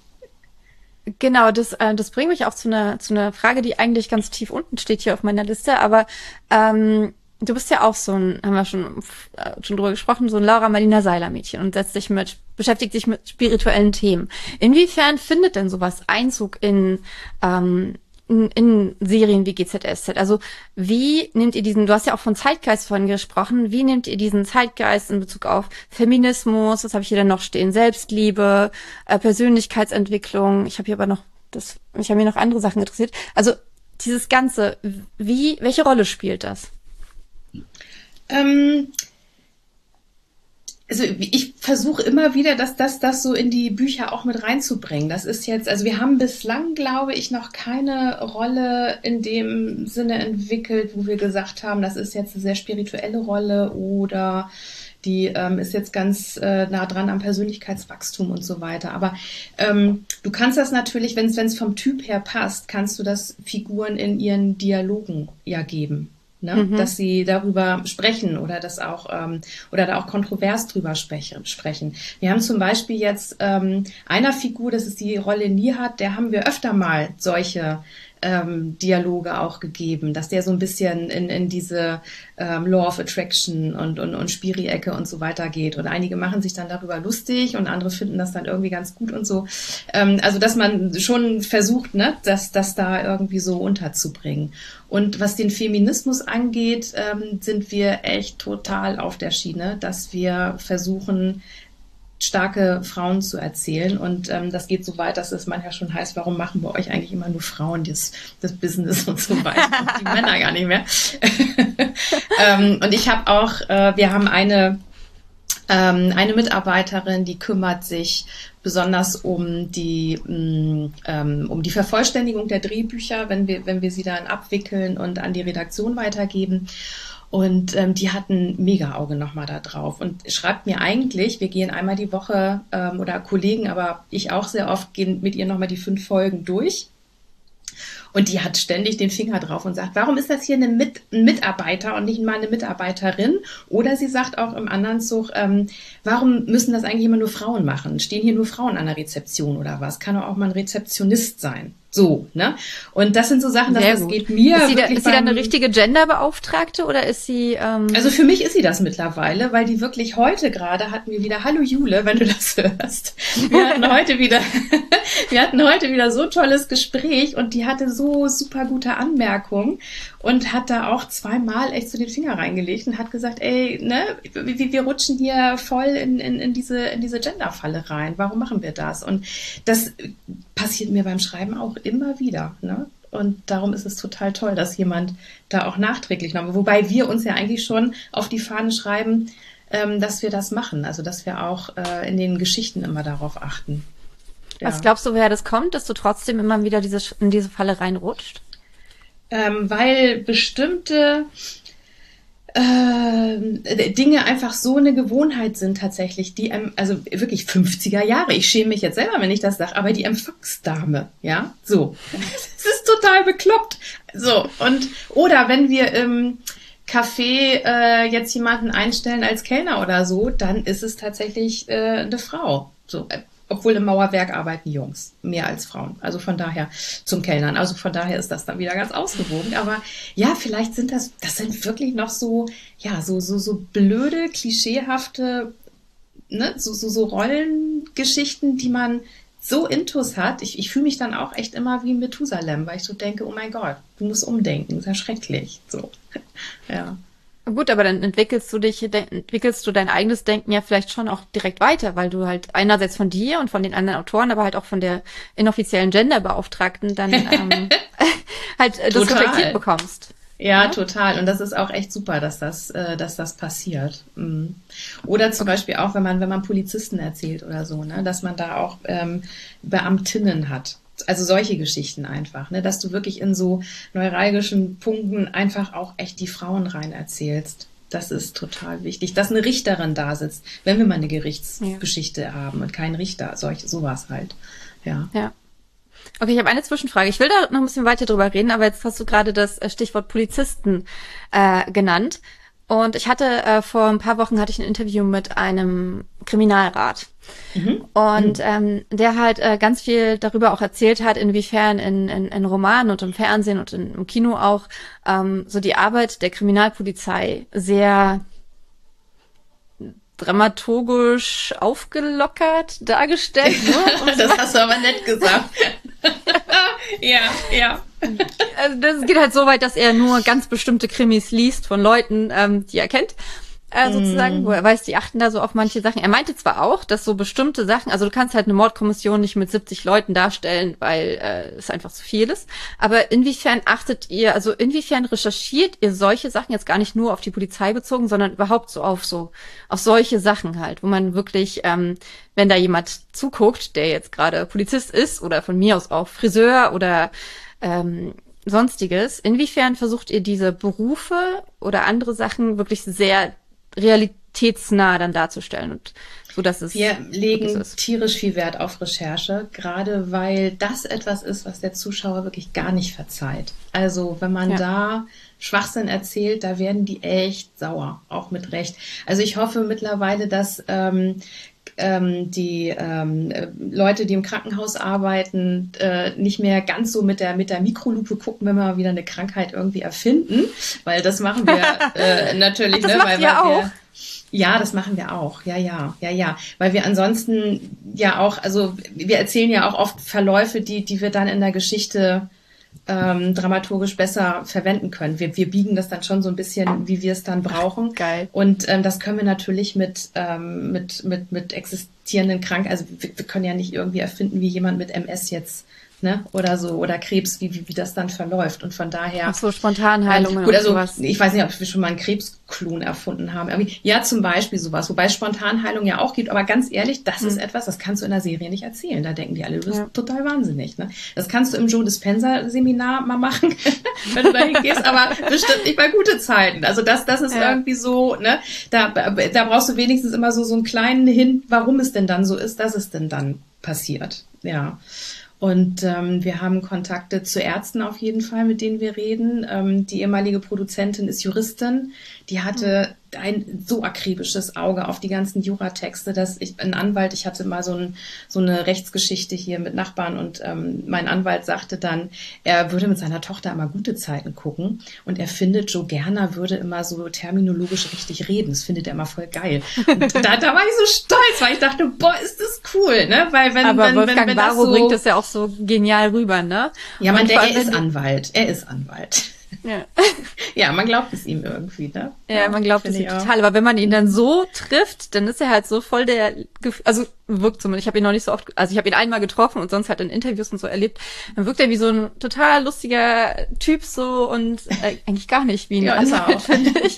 Genau, das, äh, das bringt mich auch zu einer, zu einer Frage, die eigentlich ganz tief unten steht hier auf meiner Liste. Aber ähm, du bist ja auch so ein, haben wir schon, äh, schon drüber gesprochen, so ein Laura Marlina Seiler Mädchen und setzt sich mit, beschäftigt sich mit spirituellen Themen. Inwiefern findet denn sowas Einzug in, ähm, in, in Serien wie G Z S Z? Also wie nehmt ihr diesen, du hast ja auch von Zeitgeist vorhin gesprochen, wie nehmt ihr diesen Zeitgeist in Bezug auf Feminismus, was habe ich hier denn noch stehen, Selbstliebe, äh, Persönlichkeitsentwicklung, ich habe hier aber noch, das, ich habe mir noch andere Sachen interessiert. Also dieses Ganze, wie, welche Rolle spielt das? Ähm, also ich versuche immer wieder, dass das, das so in die Bücher auch mit reinzubringen. Das ist jetzt, also wir haben bislang, glaube ich, noch keine Rolle in dem Sinne entwickelt, wo wir gesagt haben, das ist jetzt eine sehr spirituelle Rolle oder die ähm, ist jetzt ganz äh, nah dran am Persönlichkeitswachstum und so weiter. Aber ähm, du kannst das natürlich, wenn es vom Typ her passt, kannst du das Figuren in ihren Dialogen ja geben. Ne? Mhm. Dass sie darüber sprechen oder das auch ähm, oder da auch kontrovers drüber sprechen. sprechen. Wir haben zum Beispiel jetzt ähm, einer Figur, das ist die Rolle Nihat, der haben wir öfter mal solche ähm, Dialoge auch gegeben, dass der so ein bisschen in, in diese ähm, Law of Attraction und, und, und Spiri-Ecke und so weiter geht. Und einige machen sich dann darüber lustig und andere finden das dann irgendwie ganz gut und so. Ähm, also dass man schon versucht, ne, das, das da irgendwie so unterzubringen. Und was den Feminismus angeht, ähm, sind wir echt total auf der Schiene, dass wir versuchen, starke Frauen zu erzählen. Und ähm, das geht so weit, dass es manchmal schon heißt, warum machen bei euch eigentlich immer nur Frauen das, das Business und so weiter und die Männer gar nicht mehr. ähm, und ich habe auch, äh, wir haben eine, ähm, eine Mitarbeiterin, die kümmert sich besonders um die mh, ähm, um die Vervollständigung der Drehbücher, wenn wir wenn wir sie dann abwickeln und an die Redaktion weitergeben. Und ähm, die hat ein Mega-Auge nochmal da drauf und schreibt mir eigentlich, wir gehen einmal die Woche ähm, oder Kollegen, aber ich auch sehr oft, gehen mit ihr nochmal die fünf Folgen durch. Und die hat ständig den Finger drauf und sagt, warum ist das hier eine Mit- ein Mitarbeiter und nicht mal eine Mitarbeiterin? Oder sie sagt auch im anderen Zug, ähm, warum müssen das eigentlich immer nur Frauen machen? Stehen hier nur Frauen an der Rezeption oder was? Kann doch auch mal ein Rezeptionist sein. So, ne? Und das sind so Sachen, dass das geht mir. Ist sie, da, ist sie dann eine richtige Genderbeauftragte oder ist sie? Ähm Also für mich ist sie das mittlerweile, weil die wirklich heute gerade hatten wir wieder, hallo Jule, wenn du das hörst. Wir hatten heute wieder, wir hatten heute wieder so ein tolles Gespräch und die hatte so super gute Anmerkungen und hat da auch zweimal echt so den Finger reingelegt und hat gesagt, ey, ne, wir, wir rutschen hier voll in, in, in diese, in diese Genderfalle rein. Warum machen wir das? Und das passiert mir beim Schreiben auch immer wieder, ne? Und darum ist es total toll, dass jemand da auch nachträglich noch, wobei wir uns ja eigentlich schon auf die Fahne schreiben, ähm, dass wir das machen, also dass wir auch äh, in den Geschichten immer darauf achten. Ja. Was glaubst du, woher das kommt, dass du trotzdem immer wieder diese, in diese Falle reinrutscht? Ähm, weil bestimmte äh, Dinge einfach so eine Gewohnheit sind tatsächlich, die, also wirklich fünfziger Jahre, ich schäme mich jetzt selber, wenn ich das sage, aber die Empfangsdame, ja, so, das ist total bekloppt, so, und, oder wenn wir im Café äh, jetzt jemanden einstellen als Kellner oder so, dann ist es tatsächlich äh, eine Frau, so, obwohl im Mauerwerk arbeiten Jungs, mehr als Frauen. Also von daher zum Kellnern. Also von daher ist das dann wieder ganz ausgewogen. Aber ja, vielleicht sind das, das sind wirklich noch so, ja, so, so, so blöde, klischeehafte, ne, so, so, so Rollengeschichten, die man so intus hat. Ich, ich fühle mich dann auch echt immer wie Methusalem, weil ich so denke, oh mein Gott, du musst umdenken, ist ja schrecklich. So, ja. Gut, aber dann entwickelst du dich, entwickelst du dein eigenes Denken ja vielleicht schon auch direkt weiter, weil du halt einerseits von dir und von den anderen Autoren, aber halt auch von der inoffiziellen Genderbeauftragten dann ähm, halt das Total. reflektiert bekommst. Ja, ja, total. Und das ist auch echt super, dass das, äh, dass das passiert. Mhm. Oder zum Beispiel auch, wenn man, wenn man Polizisten erzählt oder so, ne, dass man da auch ähm, Beamtinnen hat. Also solche Geschichten einfach, ne, dass du wirklich in so neuralgischen Punkten einfach auch echt die Frauen rein erzählst. Das ist total wichtig, dass eine Richterin da sitzt, wenn wir mal eine Gerichtsgeschichte ja. haben und kein Richter, solch, sowas halt. Ja. Ja. Okay, ich habe eine Zwischenfrage. Ich will da noch ein bisschen weiter drüber reden, aber jetzt hast du gerade das Stichwort Polizisten äh, genannt. Und ich hatte äh, vor ein paar Wochen hatte ich ein Interview mit einem Kriminalrat. Mhm. Und mhm. ähm, der halt äh, ganz viel darüber auch erzählt hat, inwiefern in, in, in Romanen und im Fernsehen und in, im Kino auch ähm, so die Arbeit der Kriminalpolizei sehr dramaturgisch aufgelockert dargestellt. Ne? Das hast du aber nett gesagt. Ja, ja. Also das geht halt so weit, dass er nur ganz bestimmte Krimis liest von Leuten, ähm, die er kennt, äh, sozusagen, mm. wo er weiß, die achten da so auf manche Sachen. Er meinte zwar auch, dass so bestimmte Sachen, also du kannst halt eine Mordkommission nicht mit siebzig Leuten darstellen, weil äh, es einfach zu viel ist, aber inwiefern achtet ihr, also inwiefern recherchiert ihr solche Sachen jetzt gar nicht nur auf die Polizei bezogen, sondern überhaupt so auf so, auf solche Sachen halt, wo man wirklich, ähm, wenn da jemand zuguckt, der jetzt gerade Polizist ist oder von mir aus auch Friseur oder ähm, Sonstiges, inwiefern versucht ihr diese Berufe oder andere Sachen wirklich sehr realitätsnah dann darzustellen und so, dass es wir legen tierisch viel Wert auf Recherche, gerade weil das etwas ist, was der Zuschauer wirklich gar nicht verzeiht. Also wenn man ja. da Schwachsinn erzählt, da werden die echt sauer, auch mit Recht. Also ich hoffe mittlerweile, dass ähm, ähm, die ähm, Leute, die im Krankenhaus arbeiten, äh, nicht mehr ganz so mit der mit der Mikrolupe gucken, wenn wir mal wieder eine Krankheit irgendwie erfinden, weil das machen wir äh, natürlich. Das ne, macht weil, ihr weil auch? Wir, ja, das machen wir auch. Ja, ja, ja, ja. Weil wir ansonsten ja auch, also wir erzählen ja auch oft Verläufe, die die wir dann in der Geschichte ähm, dramaturgisch besser verwenden können. Wir, wir biegen das dann schon so ein bisschen, wie wir es dann brauchen. Ach, geil. Und ähm, das können wir natürlich mit ähm, mit mit mit existierenden Krankheiten. Also wir, wir können ja nicht irgendwie erfinden, wie jemand mit M S jetzt, ne, oder so, oder Krebs, wie, wie, wie das dann verläuft. Und von daher. Ach so, Spontanheilungen. Ähm, gut, also, sowas. ich weiß nicht, ob wir schon mal einen Krebsklon erfunden haben. Irgendwie, ja, zum Beispiel sowas, wobei es Spontanheilung ja auch gibt. Aber ganz ehrlich, das mhm. ist etwas, das kannst du in der Serie nicht erzählen. Da denken die alle, du bist ja. total wahnsinnig, ne? Das kannst du im Joe Dispenza Seminar mal machen, wenn du da hingehst, aber bestimmt nicht bei gute Zeiten. Also das, das ist ja. irgendwie so, ne? Da, da brauchst du wenigstens immer so, so einen kleinen Hint, warum es denn dann so ist, dass es denn dann passiert. Ja. Und ähm, wir haben Kontakte zu Ärzten auf jeden Fall, mit denen wir reden. Ähm, die ehemalige Produzentin ist Juristin. Die hatte ein so akribisches Auge auf die ganzen Juratexte, dass ich, ein Anwalt, ich hatte mal so, ein, so eine Rechtsgeschichte hier mit Nachbarn und ähm, mein Anwalt sagte dann, er würde mit seiner Tochter immer gute Zeiten gucken und er findet, Joe Gerner würde immer so terminologisch richtig reden. Das findet er immer voll geil. Und da, da war ich so stolz, weil ich dachte, boah, ist das cool, ne? Weil wenn, Aber wenn, Wolfgang wenn, wenn das Barrow so, bringt das ja auch so genial rüber, ne? Ja, man, und der, er ist Anwalt. Er ist Anwalt. Ja. Ja, man glaubt es ihm irgendwie, ne? Ja, man glaubt es ihm total. Aber wenn man ihn dann so trifft, dann ist er halt so voll der, also wirkt zumindest, ich habe ihn noch nicht so oft, also ich habe ihn einmal getroffen und sonst halt in Interviews und so erlebt, dann wirkt er wie so ein total lustiger Typ so und äh, eigentlich gar nicht wie ein ja, Anwalt, finde ich.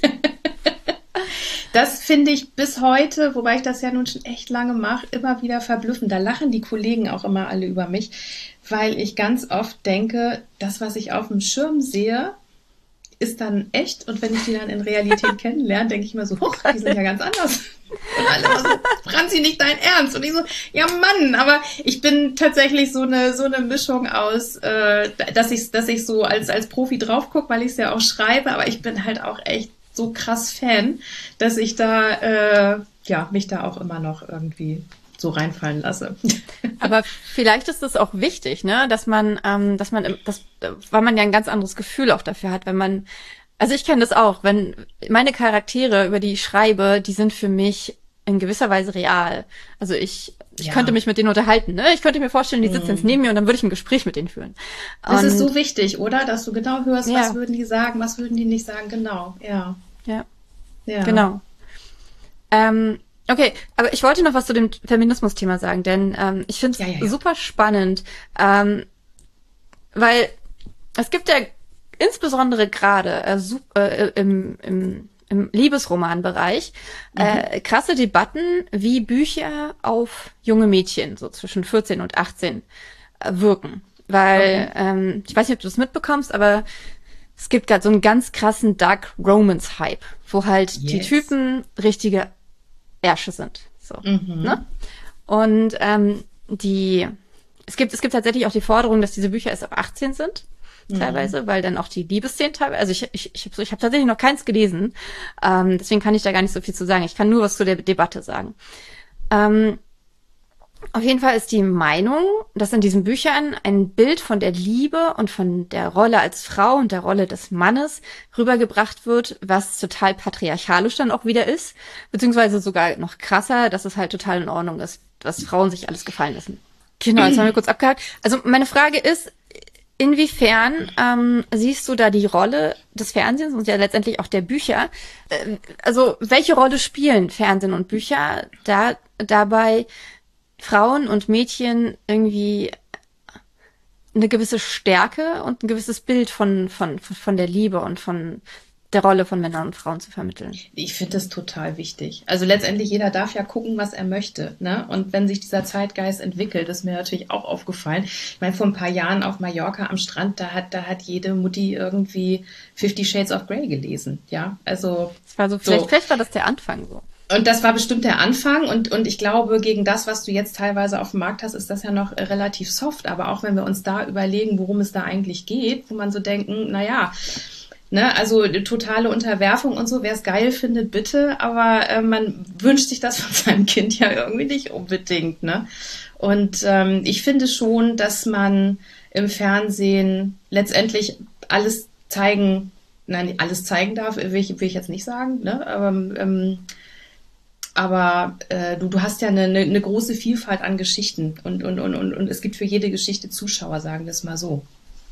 Das finde ich bis heute, wobei ich das ja nun schon echt lange mache, immer wieder verblüffend. Da lachen die Kollegen auch immer alle über mich, weil ich ganz oft denke, das, was ich auf dem Schirm sehe, ist dann echt. Und wenn ich die dann in Realität kennenlerne, denke ich mir so, huch, die sind ja ganz anders. Und alle immer so, Franzi, nicht dein Ernst. Und ich so, ja Mann, aber ich bin tatsächlich so eine so eine Mischung aus, äh, dass ich dass ich so als als Profi drauf gucke, weil ich es ja auch schreibe, aber ich bin halt auch echt so krass Fan, dass ich da äh, ja mich da auch immer noch irgendwie so reinfallen lasse. Aber vielleicht ist es auch wichtig, ne, dass man, ähm, dass man, das, weil man ja ein ganz anderes Gefühl auch dafür hat, wenn man, also ich kenne das auch, wenn meine Charaktere, über die ich schreibe, die sind für mich in gewisser Weise real. Also ich, ich ja. könnte mich mit denen unterhalten, ne? Ich könnte mir vorstellen, die sitzen jetzt neben mir und dann würde ich ein Gespräch mit denen führen. Das und, ist so wichtig, oder? Dass du genau hörst, ja. was würden die sagen, was würden die nicht sagen, genau, ja. Ja, ja. genau. Ähm, okay, aber ich wollte noch was zu dem Feminismus-Thema sagen, denn ähm, ich finde es ja, ja, ja. super spannend, ähm, weil es gibt ja insbesondere gerade äh, äh, im, im, im Liebesromanbereich mhm. äh, krasse Debatten, wie Bücher auf junge Mädchen so zwischen vierzehn und achtzehn äh, wirken. Weil, okay. ähm, ich weiß nicht, ob du das mitbekommst, aber es gibt gerade so einen ganz krassen Dark Romance-Hype, wo halt yes. die Typen richtige Ärsche sind. So, mhm. ne? Und ähm, die es gibt es gibt tatsächlich auch die Forderung, dass diese Bücher erst ab achtzehn sind. teilweise, mhm. weil dann auch die Liebesszenen teilweise, also ich, ich, ich habe so, ich hab tatsächlich noch keins gelesen, ähm, deswegen kann ich da gar nicht so viel zu sagen. Ich kann nur was zu der Debatte sagen. Ähm, Auf jeden Fall ist die Meinung, dass in diesen Büchern ein Bild von der Liebe und von der Rolle als Frau und der Rolle des Mannes rübergebracht wird, was total patriarchalisch dann auch wieder ist, beziehungsweise sogar noch krasser, dass es halt total in Ordnung ist, was Frauen sich alles gefallen lassen. Genau, jetzt haben wir kurz abgehakt. Also meine Frage ist, inwiefern ähm, siehst du da die Rolle des Fernsehens und ja letztendlich auch der Bücher? Äh, also welche Rolle spielen Fernsehen und Bücher da dabei, Frauen und Mädchen irgendwie eine gewisse Stärke und ein gewisses Bild von, von, von der Liebe und von der Rolle von Männern und Frauen zu vermitteln? Ich finde das total wichtig. Also letztendlich jeder darf ja gucken, was er möchte, ne? Und wenn sich dieser Zeitgeist entwickelt, ist mir natürlich auch aufgefallen. Ich meine, vor ein paar Jahren auf Mallorca am Strand, da hat, da hat jede Mutti irgendwie Fifty Shades of Grey gelesen, ja? Also. Das war so, vielleicht, so. vielleicht war das der Anfang so. Und das war bestimmt der Anfang und, und ich glaube, gegen das, was du jetzt teilweise auf dem Markt hast, ist das ja noch relativ soft. Aber auch wenn wir uns da überlegen, worum es da eigentlich geht, wo man so denken, na ja, ne, also totale Unterwerfung und so, wer es geil findet, bitte, aber äh, man wünscht sich das von seinem Kind ja irgendwie nicht unbedingt, ne? Und ähm, ich finde schon, dass man im Fernsehen letztendlich alles zeigen, nein, alles zeigen darf, will ich, will ich jetzt nicht sagen, ne? Aber ähm, Aber äh, du, du hast ja eine, eine, eine große Vielfalt an Geschichten und, und, und, und, und es gibt für jede Geschichte Zuschauer, sagen wir es mal so.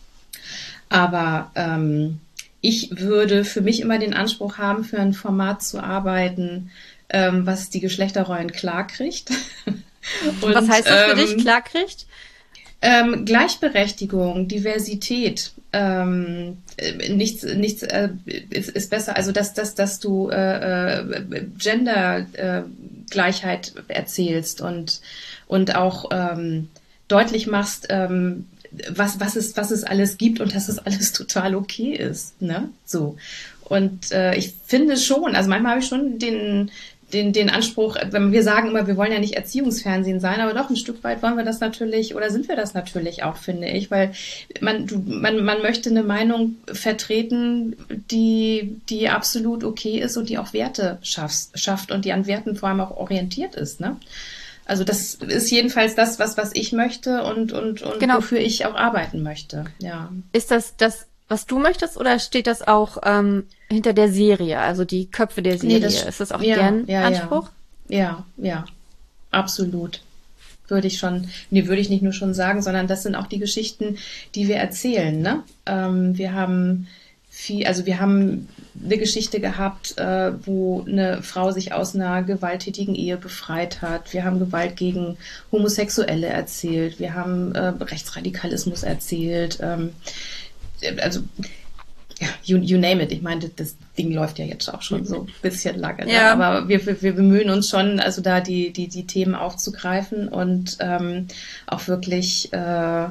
Aber ähm, ich würde für mich immer den Anspruch haben, für ein Format zu arbeiten, ähm, was die Geschlechterrollen klar kriegt. Und, was heißt das für ähm, dich, klar kriegt? Ähm, Gleichberechtigung, Diversität, ähm, nichts, nichts äh, ist, ist besser. Also dass, dass, dass du äh, äh, Gendergleichheit äh, erzählst und und auch ähm, deutlich machst, ähm, was was es was es alles gibt und dass es alles total okay ist, ne? So. Und äh, ich finde schon, also manchmal habe ich schon den Den, den Anspruch, wenn wir sagen immer, wir wollen ja nicht Erziehungsfernsehen sein, aber doch ein Stück weit wollen wir das natürlich oder sind wir das natürlich auch, finde ich, weil man, du, man, man möchte eine Meinung vertreten, die, die absolut okay ist und die auch Werte schafft, schafft und die an Werten vor allem auch orientiert ist, ne? Also das ist jedenfalls das, was, was ich möchte und, und, und genau. wofür ich auch arbeiten möchte, ja. Ist das das, was du möchtest, oder steht das auch ähm, hinter der Serie, also die Köpfe der Serie? Nee, das, ist das auch ja, deren ja, Anspruch? Ja. ja, ja, absolut. Würde ich schon, nee, würde ich nicht nur schon sagen, sondern das sind auch die Geschichten, die wir erzählen, ne? Ähm, wir haben viel, also wir haben eine Geschichte gehabt, äh, wo eine Frau sich aus einer gewalttätigen Ehe befreit hat. Wir haben Gewalt gegen Homosexuelle erzählt. Wir haben äh, Rechtsradikalismus erzählt. Ähm, also ja, you, you name it. Ich meine, das Ding läuft ja jetzt auch schon so ein bisschen lange. Ne? Ja. Aber wir, wir, wir bemühen uns schon, also da die, die, die Themen aufzugreifen und ähm, auch wirklich äh,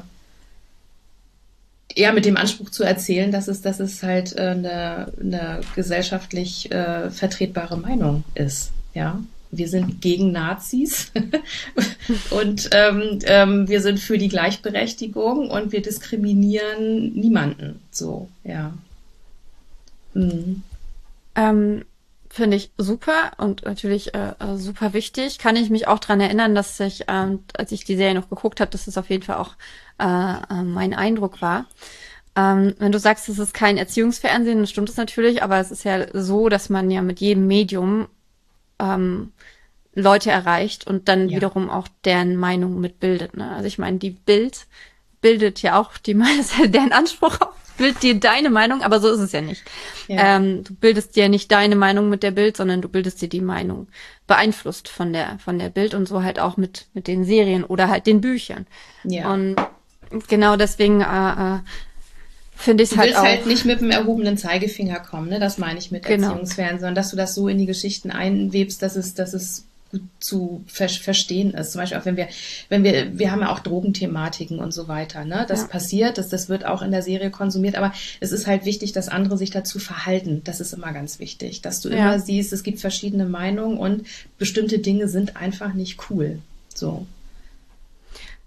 eher mit dem Anspruch zu erzählen, dass es, dass es halt äh, eine, eine gesellschaftlich äh, vertretbare Meinung ist. Ja. Wir sind gegen Nazis und ähm, ähm, wir sind für die Gleichberechtigung und wir diskriminieren niemanden. So, ja. Mhm. Ähm, finde ich super und natürlich äh, super wichtig. Kann ich mich auch dran erinnern, dass ich, ähm, als ich die Serie noch geguckt habe, dass es auf jeden Fall auch äh, mein Eindruck war. Ähm, wenn du sagst, es ist kein Erziehungsfernsehen, dann stimmt es natürlich, aber es ist ja so, dass man ja mit jedem Medium ähm, Leute erreicht und dann ja. wiederum auch deren Meinung mitbildet. Ne? Also ich meine, die Bild bildet ja auch die Meinung, ist ja deren Anspruch auf, bildet dir deine Meinung, aber so ist es ja nicht. Ja. Ähm, du bildest dir nicht deine Meinung mit der Bild, sondern du bildest dir die Meinung beeinflusst von der von der Bild und so halt auch mit mit den Serien oder halt den Büchern. Ja. Und genau deswegen äh, äh, finde ich es halt auch. Du willst halt nicht mit dem erhobenen Zeigefinger kommen, ne? Das meine ich mit genau. Erziehungsfernsehen, sondern dass du das so in die Geschichten einwebst, dass es, dass es gut zu ver- verstehen ist. Zum Beispiel auch wenn wir, wenn wir, wir haben ja auch Drogenthematiken und so weiter, ne? Das ja. passiert, das, das wird auch in der Serie konsumiert, aber es ist halt wichtig, dass andere sich dazu verhalten. Das ist immer ganz wichtig, dass du ja. immer siehst, es gibt verschiedene Meinungen und bestimmte Dinge sind einfach nicht cool. So.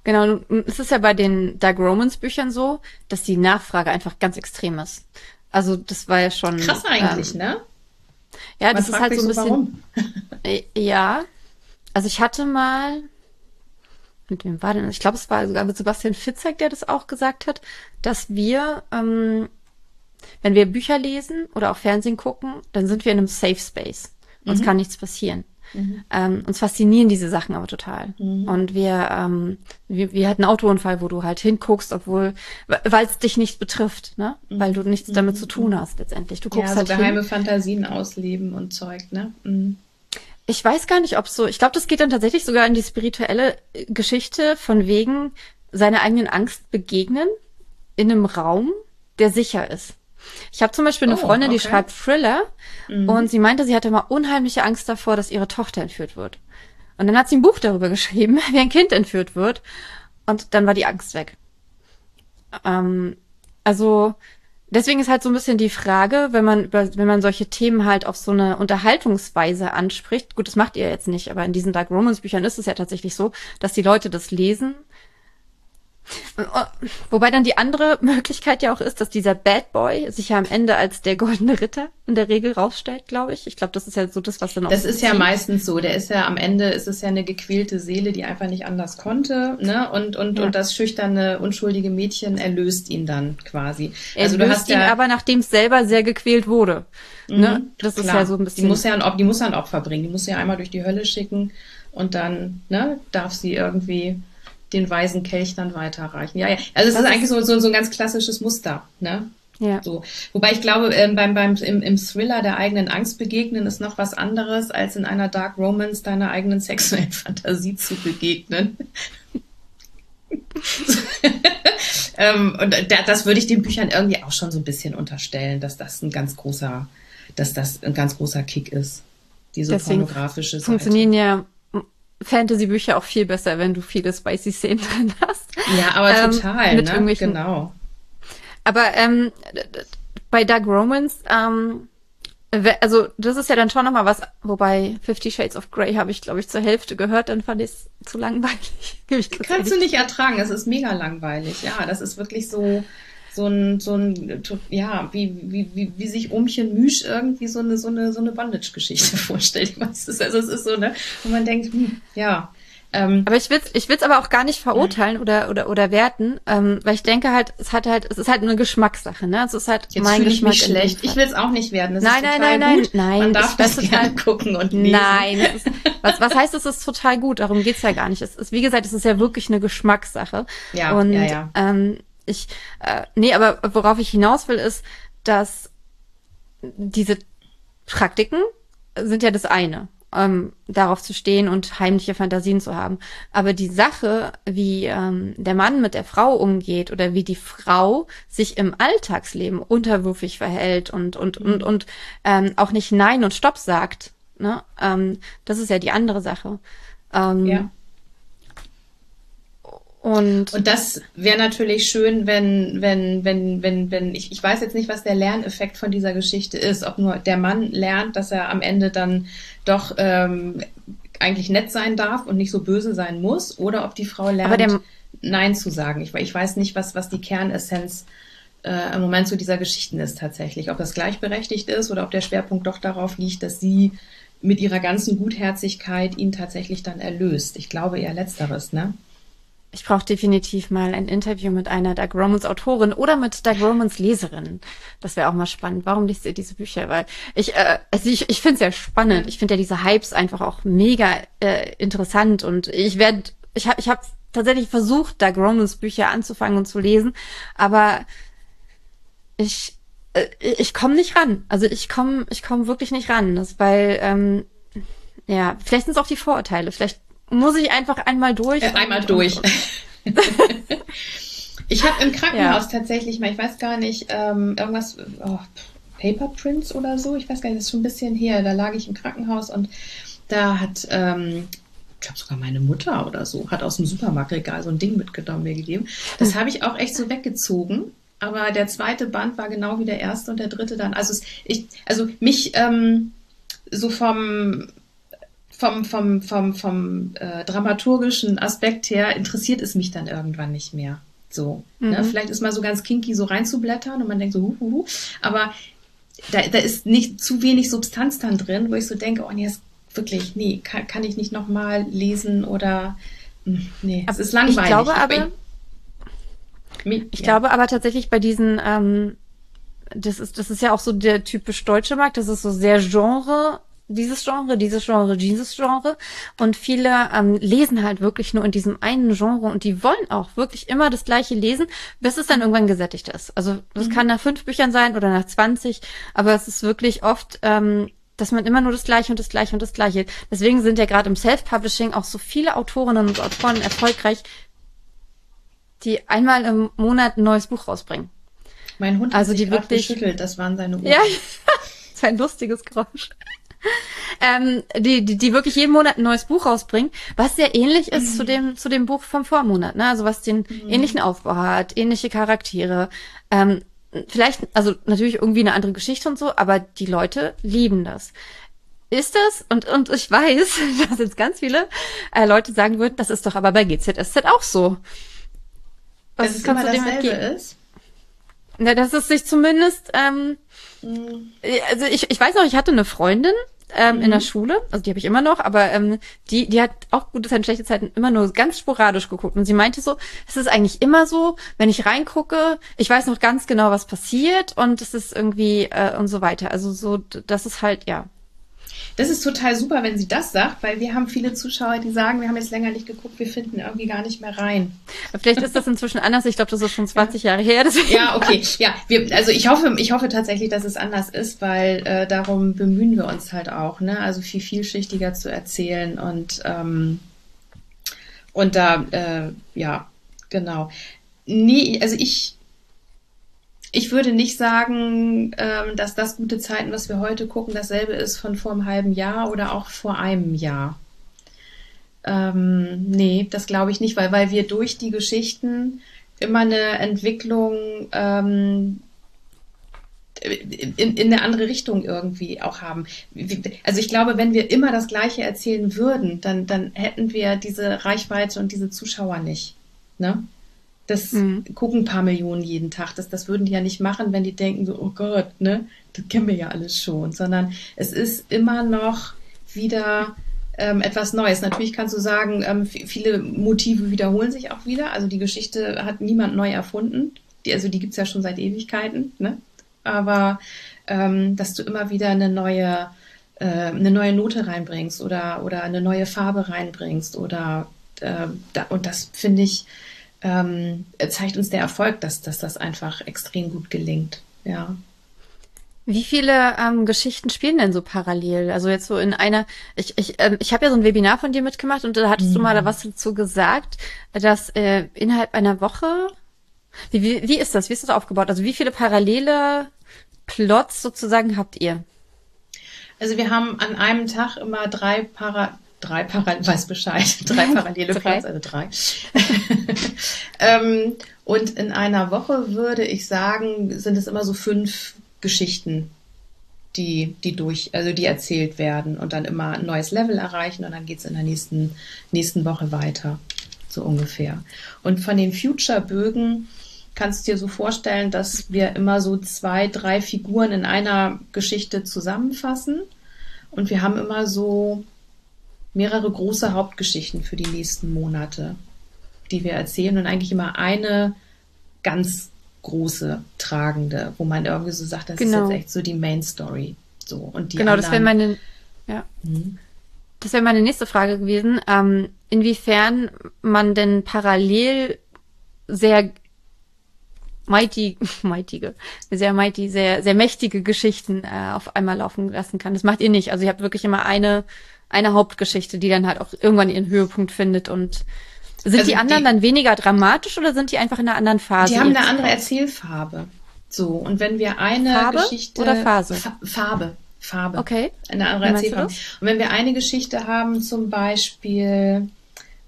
Genau, es ist ja bei den Dark Romance Büchern so, dass die Nachfrage einfach ganz extrem ist. Also das war ja schon krass eigentlich, ähm, ne? Ja, Man das ist halt so ein bisschen. Warum? Ja, also ich hatte mal, mit wem war denn? Ich glaube, es war sogar mit Sebastian Fitzek, der das auch gesagt hat, dass wir, ähm, wenn wir Bücher lesen oder auch Fernsehen gucken, dann sind wir in einem Safe Space. Uns mhm. kann nichts passieren. Mhm. Ähm, uns faszinieren diese Sachen aber total. Mhm. Und wir, ähm, wir, wir hatten einen Autounfall, wo du halt hinguckst, obwohl, weil es dich nicht betrifft, ne? Mhm. Weil du nichts mhm. damit zu tun hast letztendlich. Du guckst ja, so halt geheime hin. Fantasien ausleben und Zeug, ne? Mhm. Ich weiß gar nicht, ob so, ich glaube, das geht dann tatsächlich sogar in die spirituelle Geschichte von wegen seiner eigenen Angst begegnen in einem Raum, der sicher ist. Ich habe zum Beispiel eine oh, Freundin, die okay. schreibt Thriller mhm. und sie meinte, sie hatte mal unheimliche Angst davor, dass ihre Tochter entführt wird. Und dann hat sie ein Buch darüber geschrieben, wie ein Kind entführt wird und dann war die Angst weg. Ähm, also deswegen ist halt so ein bisschen die Frage, wenn man über, wenn man solche Themen halt auf so eine Unterhaltungsweise anspricht, gut, das macht ihr jetzt nicht, aber in diesen Dark Romance Büchern ist es ja tatsächlich so, dass die Leute das lesen. Wobei dann die andere Möglichkeit ja auch ist, dass dieser Bad Boy sich ja am Ende als der goldene Ritter in der Regel rausstellt, glaube ich. Ich glaube, das ist ja so das, was dann auch Das ist ja meistens so. Der ist ja am Ende, ist es ja eine gequälte Seele, die einfach nicht anders konnte, ne? Und und ja. und das schüchterne, unschuldige Mädchen erlöst ihn dann quasi. Er also du hast ihn ja, aber nachdem es selber sehr gequält wurde. Mhm, ne? Das klar. ist ja so ein bisschen. Die muss ja ein, die muss ja ein Opfer bringen. Die muss ja einmal durch die Hölle schicken und dann, ne, darf sie irgendwie den weisen Kelch dann weiterreichen. Ja, ja. Also es das ist eigentlich so, so, so ein ganz klassisches Muster, ne? Ja. So. Wobei ich glaube, ähm, beim, beim, im, im Thriller der eigenen Angst begegnen ist noch was anderes, als in einer Dark Romance deiner eigenen sexuellen Fantasie zu begegnen. ähm, und das würde ich den Büchern irgendwie auch schon so ein bisschen unterstellen, dass das ein ganz großer, dass das ein ganz großer Kick ist. Diese Deswegen pornografische Seite. Funktionieren ja Fantasy-Bücher auch viel besser, wenn du viele spicy Szenen drin hast. Ja, aber ähm, total, mit ne? Irgendwelchen... Genau. Aber ähm, bei Dark Romance, ähm, also das ist ja dann schon nochmal was, wobei Fifty Shades of Grey habe ich, glaube ich, zur Hälfte gehört, dann fand ich es zu langweilig. Ich Kannst du nicht ertragen, es ist mega langweilig. Ja, das ist wirklich so... so ein, so ein, ja, wie, wie, wie, wie sich Ohmchen Müsch irgendwie so eine, so eine, so eine Bondage-Geschichte vorstellt. Also es ist so, ne, wo man denkt, hm, ja. Ähm, aber ich will's, ich will's aber auch gar nicht verurteilen oder, oder, oder werten, ähm, weil ich denke halt, es hat halt, es ist halt eine Geschmackssache, ne? Es ist halt Jetzt mein fühle ich Geschmack. mich schlecht. Ich will's auch nicht werden. Das nein, ist nein, nein, nein, gut. nein. Man darf das gerne gucken und lesen. Nein, es ist, was, was heißt, es ist total gut? Darum geht's ja gar nicht. Es ist, wie gesagt, es ist ja wirklich eine Geschmackssache. Ja, und, ja, ja. Ähm, Ich, äh, nee, aber worauf ich hinaus will, ist, dass diese Praktiken sind ja das eine, ähm, darauf zu stehen und heimliche Fantasien zu haben. Aber die Sache, wie ähm, der Mann mit der Frau umgeht oder wie die Frau sich im Alltagsleben unterwürfig verhält und und mhm. und und ähm, auch nicht Nein und Stopp sagt, ne? Ähm, das ist ja die andere Sache. Ähm, ja. Und, und das wäre natürlich schön, wenn, wenn, wenn, wenn, wenn, ich, ich weiß jetzt nicht, was der Lerneffekt von dieser Geschichte ist, ob nur der Mann lernt, dass er am Ende dann doch ähm, eigentlich nett sein darf und nicht so böse sein muss, oder ob die Frau lernt, der, Nein zu sagen. Ich, ich weiß nicht, was, was die Kernessenz äh, im Moment zu dieser Geschichten ist tatsächlich. Ob das gleichberechtigt ist oder ob der Schwerpunkt doch darauf liegt, dass sie mit ihrer ganzen Gutherzigkeit ihn tatsächlich dann erlöst. Ich glaube eher Letzteres, ne? Ich brauche definitiv mal ein Interview mit einer Dark Romance Autorin oder mit Dark Romance Leserin. Das wäre auch mal spannend. Warum liest ihr diese Bücher? Weil ich, äh, also ich, ich finde es ja spannend. Ich finde ja diese Hypes einfach auch mega äh, interessant und ich werde, ich habe, ich habe tatsächlich versucht, Dark Romance Bücher anzufangen und zu lesen, aber ich, äh, ich komme nicht ran. Also ich komme, ich komme wirklich nicht ran. Das, weil, ähm, ja, vielleicht sind es auch die Vorurteile. Vielleicht muss ich einfach einmal durch. Äh, einmal und, durch. Und, und. Ich habe im Krankenhaus ja. tatsächlich mal, ich weiß gar nicht, ähm, irgendwas, oh, Paper Prints oder so, ich weiß gar nicht, das ist schon ein bisschen her, da lag ich im Krankenhaus und da hat, ähm, ich glaube sogar meine Mutter oder so, hat aus dem Supermarktregal so ein Ding mitgenommen, mir gegeben. Das habe ich auch echt so weggezogen, aber der zweite Band war genau wie der erste und der dritte dann, also es, ich, also mich ähm, so vom vom, vom, vom, vom äh, dramaturgischen Aspekt her interessiert es mich dann irgendwann nicht mehr. So, mhm. ne? Vielleicht ist mal so ganz kinky so reinzublättern und man denkt so, hu, hu, hu. Aber da, da ist nicht zu wenig Substanz dann drin, wo ich so denke, oh nee, ist wirklich, nee, kann, kann ich nicht nochmal lesen oder, nee, es ist langweilig. Ich glaube aber, ich, mich, ich ja. glaube aber tatsächlich bei diesen, ähm, das ist, das ist ja auch so der typisch deutsche Markt, das ist so sehr Genre, dieses Genre, dieses Genre, dieses Genre. Und viele ähm, lesen halt wirklich nur in diesem einen Genre und die wollen auch wirklich immer das Gleiche lesen, bis es dann irgendwann gesättigt ist. Also das mhm. kann nach fünf Büchern sein oder nach zwanzig, aber es ist wirklich oft, ähm, dass man immer nur das Gleiche und das Gleiche und das Gleiche. Deswegen sind ja gerade im Self-Publishing auch so viele Autorinnen und Autoren erfolgreich, die einmal im Monat ein neues Buch rausbringen. Mein Hund hat also sich die wirklich geschüttelt, das waren seine Ohren. Ja, das war ein lustiges Geräusch. Ähm, die, die, die wirklich jeden Monat ein neues Buch rausbringen, was sehr ähnlich ist mhm. zu dem, zu dem Buch vom Vormonat, ne? Also was den mhm. ähnlichen Aufbau hat, ähnliche Charaktere, ähm, vielleicht, also natürlich irgendwie eine andere Geschichte und so, aber die Leute lieben das. Ist das, und, und ich weiß, dass jetzt ganz viele äh, Leute sagen würden, das ist doch aber bei G Z S Z auch so. Was dass es immer dasselbe ist? Na, dass es sich zumindest, ähm, mhm. also ich, ich weiß noch, ich hatte eine Freundin, Ähm, mhm. in der Schule, also die habe ich immer noch, aber ähm, die die hat auch gute Zeiten, schlechte Zeiten immer nur ganz sporadisch geguckt und sie meinte so, es ist eigentlich immer so, wenn ich reingucke, ich weiß noch ganz genau, was passiert und es ist irgendwie äh, und so weiter, also so, das ist halt, ja. Das ist total super, wenn sie das sagt, weil wir haben viele Zuschauer, die sagen, wir haben jetzt länger nicht geguckt, wir finden irgendwie gar nicht mehr rein. Vielleicht ist das inzwischen anders, ich glaube, das ist schon zwanzig Jahre her. Deswegen. Ja, okay. Ja, wir, also ich hoffe, ich hoffe tatsächlich, dass es anders ist, weil äh, darum bemühen wir uns halt auch, ne? Also viel vielschichtiger zu erzählen und ähm, und da, äh, ja, genau. Nee, also ich Ich würde nicht sagen, ähm, dass das gute Zeiten, was wir heute gucken, dasselbe ist von vor einem halben Jahr oder auch vor einem Jahr. Ähm, nee, das glaube ich nicht, weil, weil wir durch die Geschichten immer eine Entwicklung ähm, in, in eine andere Richtung irgendwie auch haben. Also ich glaube, wenn wir immer das Gleiche erzählen würden, dann, dann hätten wir diese Reichweite und diese Zuschauer nicht. Ne? Das mhm. gucken ein paar Millionen jeden Tag. Das, das würden die ja nicht machen, wenn die denken so, oh Gott, ne, das kennen wir ja alles schon. Sondern es ist immer noch wieder ähm, etwas Neues. Natürlich kannst du sagen, ähm, viele Motive wiederholen sich auch wieder. Also die Geschichte hat niemand neu erfunden. Die, also die gibt's ja schon seit Ewigkeiten. Ne? Aber ähm, dass du immer wieder eine neue, äh, eine neue Note reinbringst oder, oder eine neue Farbe reinbringst. Oder äh, da, und das finde ich, Ähm, zeigt uns der Erfolg, dass, dass das einfach extrem gut gelingt. Ja. Wie viele ähm, Geschichten spielen denn so parallel? Also jetzt so in einer, ich ich ähm, ich habe ja so ein Webinar von dir mitgemacht und da hattest mhm. du mal da was dazu gesagt, dass äh, innerhalb einer Woche, wie, wie wie ist das? Wie ist das aufgebaut? Also wie viele parallele Plots sozusagen habt ihr? Also wir haben an einem Tag immer drei Para Drei Parallel, weiß Bescheid, drei parallele Plots, also drei. ähm, und in einer Woche würde ich sagen, sind es immer so fünf Geschichten, die, die durch, also die erzählt werden und dann immer ein neues Level erreichen und dann geht's in der nächsten, nächsten Woche weiter, so ungefähr. Und von den Future-Bögen kannst du dir so vorstellen, dass wir immer so zwei, drei Figuren in einer Geschichte zusammenfassen und wir haben immer so mehrere große Hauptgeschichten für die nächsten Monate, die wir erzählen und eigentlich immer eine ganz große, tragende, wo man irgendwie so sagt, das genau. ist jetzt echt so die Main Story. So, und die genau, anderen, das wäre meine, ja. Mhm. Das wäre meine nächste Frage gewesen, ähm, inwiefern man denn parallel sehr mighty, mightige, sehr mighty, sehr, sehr mächtige Geschichten äh, auf einmal laufen lassen kann. Das macht ihr nicht. Also ihr habt wirklich immer eine eine Hauptgeschichte, die dann halt auch irgendwann ihren Höhepunkt findet. Und sind also die anderen die, dann weniger dramatisch oder sind die einfach in einer anderen Phase? Die haben eine andere Erzählfarbe. So, und wenn wir eine Farbe Geschichte... oder Phase? Fa- Farbe. Farbe. Okay. Eine andere Erzählfarbe. Und wenn wir eine Geschichte haben, zum Beispiel,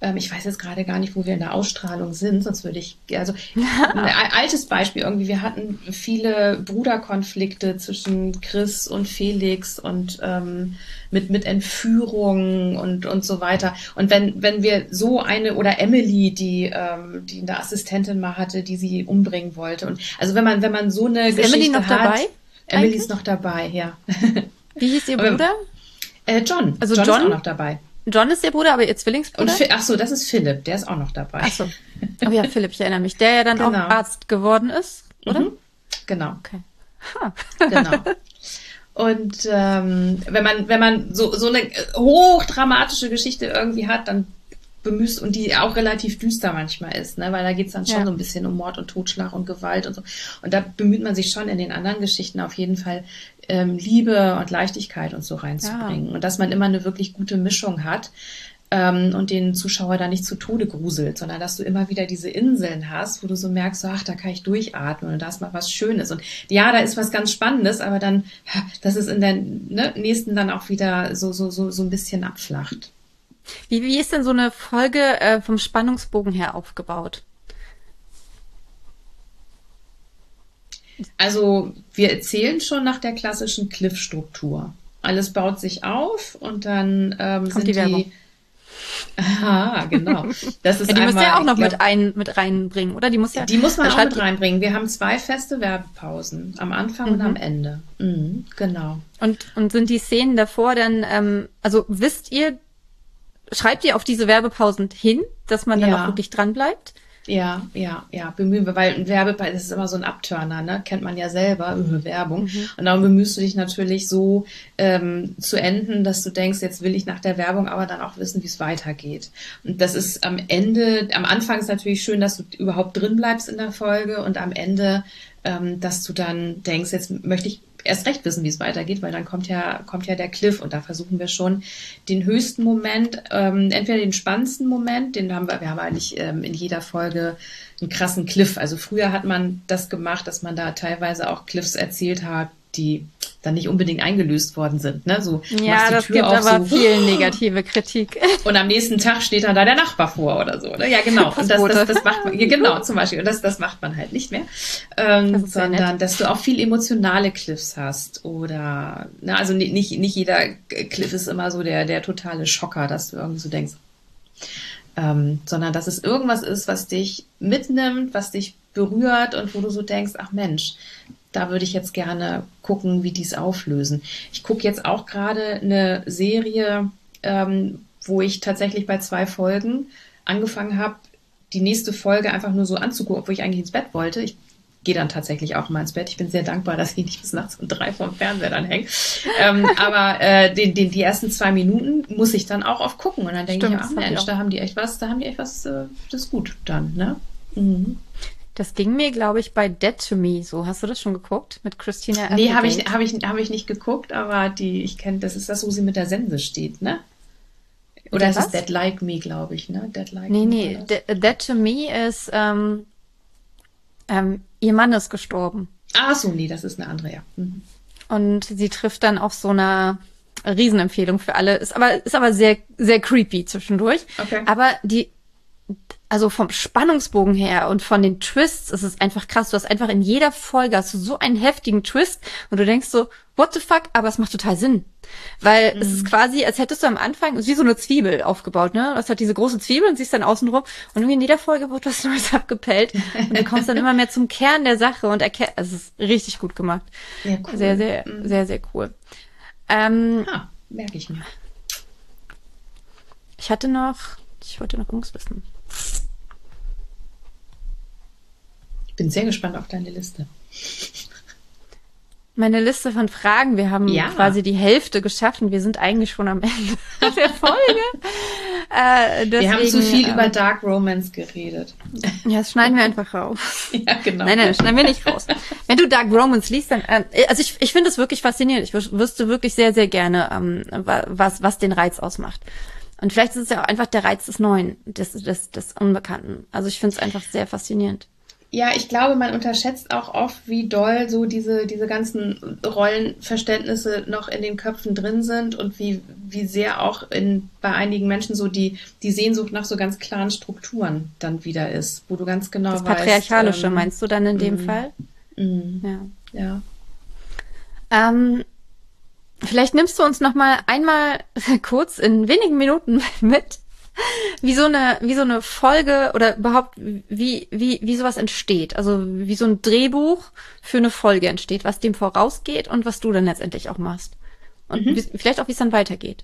ähm, ich weiß jetzt gerade gar nicht, wo wir in der Ausstrahlung sind, sonst würde ich, also ein altes Beispiel irgendwie, wir hatten viele Bruderkonflikte zwischen Chris und Felix und ähm, mit mit Entführung und und so weiter. Und wenn wenn wir so eine, oder Emily, die ähm, die eine Assistentin mal hatte, die sie umbringen wollte, und also wenn man wenn man so eine ist Geschichte Emily noch hat, dabei? Emily eigentlich? ist noch dabei, ja. Wie hieß ihr Aber- Bruder? Äh, John, Also John, John? ist auch noch dabei. John ist ihr Bruder, aber ihr Zwillingsbruder? Und Fi- ach so, das ist Philipp, der ist auch noch dabei. Ach so. Oh ja, Philipp, ich erinnere mich. Der ja dann Genau. auch Arzt geworden ist, oder? Mhm. Genau. Okay. Ha. Genau. Und ähm, wenn man wenn man so so eine hochdramatische Geschichte irgendwie hat, dann bemüßt, und die auch relativ düster manchmal ist, ne, weil da geht's dann schon Ja. so ein bisschen um Mord und Totschlag und Gewalt und so. Und da bemüht man sich schon in den anderen Geschichten auf jeden Fall ähm, Liebe und Leichtigkeit und so reinzubringen. Und dass man immer eine wirklich gute Mischung hat. Ähm, und den Zuschauer da nicht zu Tode gruselt, sondern dass du immer wieder diese Inseln hast, wo du so merkst, so, ach, da kann ich durchatmen und da ist mal was Schönes. Und ja, da ist was ganz Spannendes, aber dann, dass es in der ne, nächsten dann auch wieder so, so, so, so ein bisschen abflacht. Wie, wie ist denn so eine Folge äh, vom Spannungsbogen her aufgebaut? Also wir erzählen schon nach der klassischen Cliff-Struktur. Alles baut sich auf und dann ähm, sind die die... Werbung. Aha, genau. Das ist Ja, die müsst ihr ja einmal, auch noch ich glaub, mit, ein, mit reinbringen, oder? Die muss ja. Die muss man da auch schreibt mit reinbringen. Wir haben zwei feste Werbepausen, am Anfang und Mhm. am Ende. Mhm, genau. Und, und sind die Szenen davor dann, ähm, also wisst ihr, schreibt ihr auf diese Werbepausen hin, dass man dann Ja. auch wirklich dran bleibt? Ja, ja, ja, bemühen wir, weil ein Werbepreis, das ist immer so ein Abturner, ne? Kennt man ja selber, mhm. Werbung. Mhm. Und darum bemühst du dich natürlich so ähm, zu enden, dass du denkst, jetzt will ich nach der Werbung aber dann auch wissen, wie es weitergeht. Und das ist am Ende, am Anfang ist natürlich schön, dass du überhaupt drin bleibst in der Folge, und am Ende, ähm, dass du dann denkst, jetzt möchte ich erst recht wissen, wie es weitergeht, weil dann kommt ja kommt ja der Cliff, und da versuchen wir schon den höchsten Moment, ähm, entweder den spannendsten Moment, den haben wir, wir haben eigentlich ähm, in jeder Folge einen krassen Cliff. Also früher hat man das gemacht, dass man da teilweise auch Cliffs erzählt hat, die dann nicht unbedingt eingelöst worden sind. Ne? So, du Ja, machst die das Tür gibt auf, aber so, viel negative Kritik. und am nächsten Tag steht dann da der Nachbar vor oder so. Ne? Ja, genau. Und das, das, das macht man, ja, genau, zum Beispiel. Und das, das macht man halt nicht mehr. Ähm, Das ist sehr sondern, nett. dass du auch viel emotionale Cliffs hast. Oder, na, also nicht, nicht nicht jeder Cliff ist immer so der, der totale Schocker, dass du irgendwie so denkst. Ähm, sondern, dass es irgendwas ist, was dich mitnimmt, was dich berührt und wo du so denkst, ach Mensch, da würde ich jetzt gerne gucken, wie die es auflösen. Ich gucke jetzt auch gerade eine Serie, ähm, wo ich tatsächlich bei zwei Folgen angefangen habe, die nächste Folge einfach nur so anzugucken, obwohl ich eigentlich ins Bett wollte. Ich gehe dann tatsächlich auch mal ins Bett. Ich bin sehr dankbar, dass ich nicht bis nachts um drei vorm Fernseher dann hänge. ähm, aber äh, den, den, die ersten zwei Minuten muss ich dann auch oft gucken. Und dann denke ich, Stimmt, ach das hab ich Mensch, auch. da haben die echt was, da haben die echt was, äh, das ist gut dann, ne? Mhm. Das ging mir, glaube ich, bei Dead to Me so. Hast du das schon geguckt? Mit Christina Nee, habe ich, Applegate? hab ich, hab ich nicht geguckt, aber die, ich kenne, das ist das, wo sie mit der Sense steht, ne? Oder der ist es was? Dead Like Me, glaube ich, ne? Dead Like Nee, Me. nee, war das. De- Dead to Me ist, ähm, ähm, ihr Mann ist gestorben. Ah, so, nee, das ist eine andere, ja. Mhm. Und sie trifft dann auf so einer Riesenempfehlung für alle. Ist aber, ist aber sehr, sehr creepy zwischendurch. Okay. Aber die, also vom Spannungsbogen her und von den Twists ist es einfach krass. Du hast einfach in jeder Folge hast du so einen heftigen Twist und du denkst so, what the fuck? Aber es macht total Sinn. Weil Mhm. es ist quasi, als hättest du am Anfang, es ist wie so eine Zwiebel aufgebaut, ne? Du hast halt diese große Zwiebel und siehst dann außen rum und irgendwie in jeder Folge wird was Neues abgepellt und du kommst dann immer mehr zum Kern der Sache und erkennst, also es ist richtig gut gemacht. Ja, cool. Sehr, sehr, Mhm. sehr, sehr cool. Ähm, Ah, merke ich mir. ich hatte noch, ich wollte noch irgendwas wissen. Ich bin sehr gespannt auf deine Liste. Meine Liste von Fragen, wir haben Ja. quasi die Hälfte geschafft und wir sind eigentlich schon am Ende der Folge. äh, deswegen, Wir haben zu viel ähm, über Dark Romance geredet. Ja, das schneiden wir einfach raus. Ja, genau. Nein, nein, das schneiden wir nicht raus. Wenn du Dark Romance liest, dann, ähm, also ich, ich finde es wirklich faszinierend. Ich wüs- wüsste wirklich sehr, sehr gerne, ähm, wa- was, was den Reiz ausmacht. Und vielleicht ist es ja auch einfach der Reiz des Neuen, des, des, des Unbekannten. Also ich finde es einfach sehr faszinierend. Ja, ich glaube, man unterschätzt auch oft, wie doll so diese, diese ganzen Rollenverständnisse noch in den Köpfen drin sind und wie, wie sehr auch in, bei einigen Menschen so die, die Sehnsucht nach so ganz klaren Strukturen dann wieder ist, wo du ganz genau Das weißt. Patriarchalische ähm, meinst du dann in dem mm, Fall? mm, Ja. ja. Ähm, vielleicht nimmst du uns noch mal einmal kurz in wenigen Minuten mit, wie so eine, wie so eine Folge oder überhaupt, wie, wie, wie sowas entsteht. Also wie so ein Drehbuch für eine Folge entsteht, was dem vorausgeht und was du dann letztendlich auch machst. Und Mhm. wie, vielleicht auch, wie es dann weitergeht.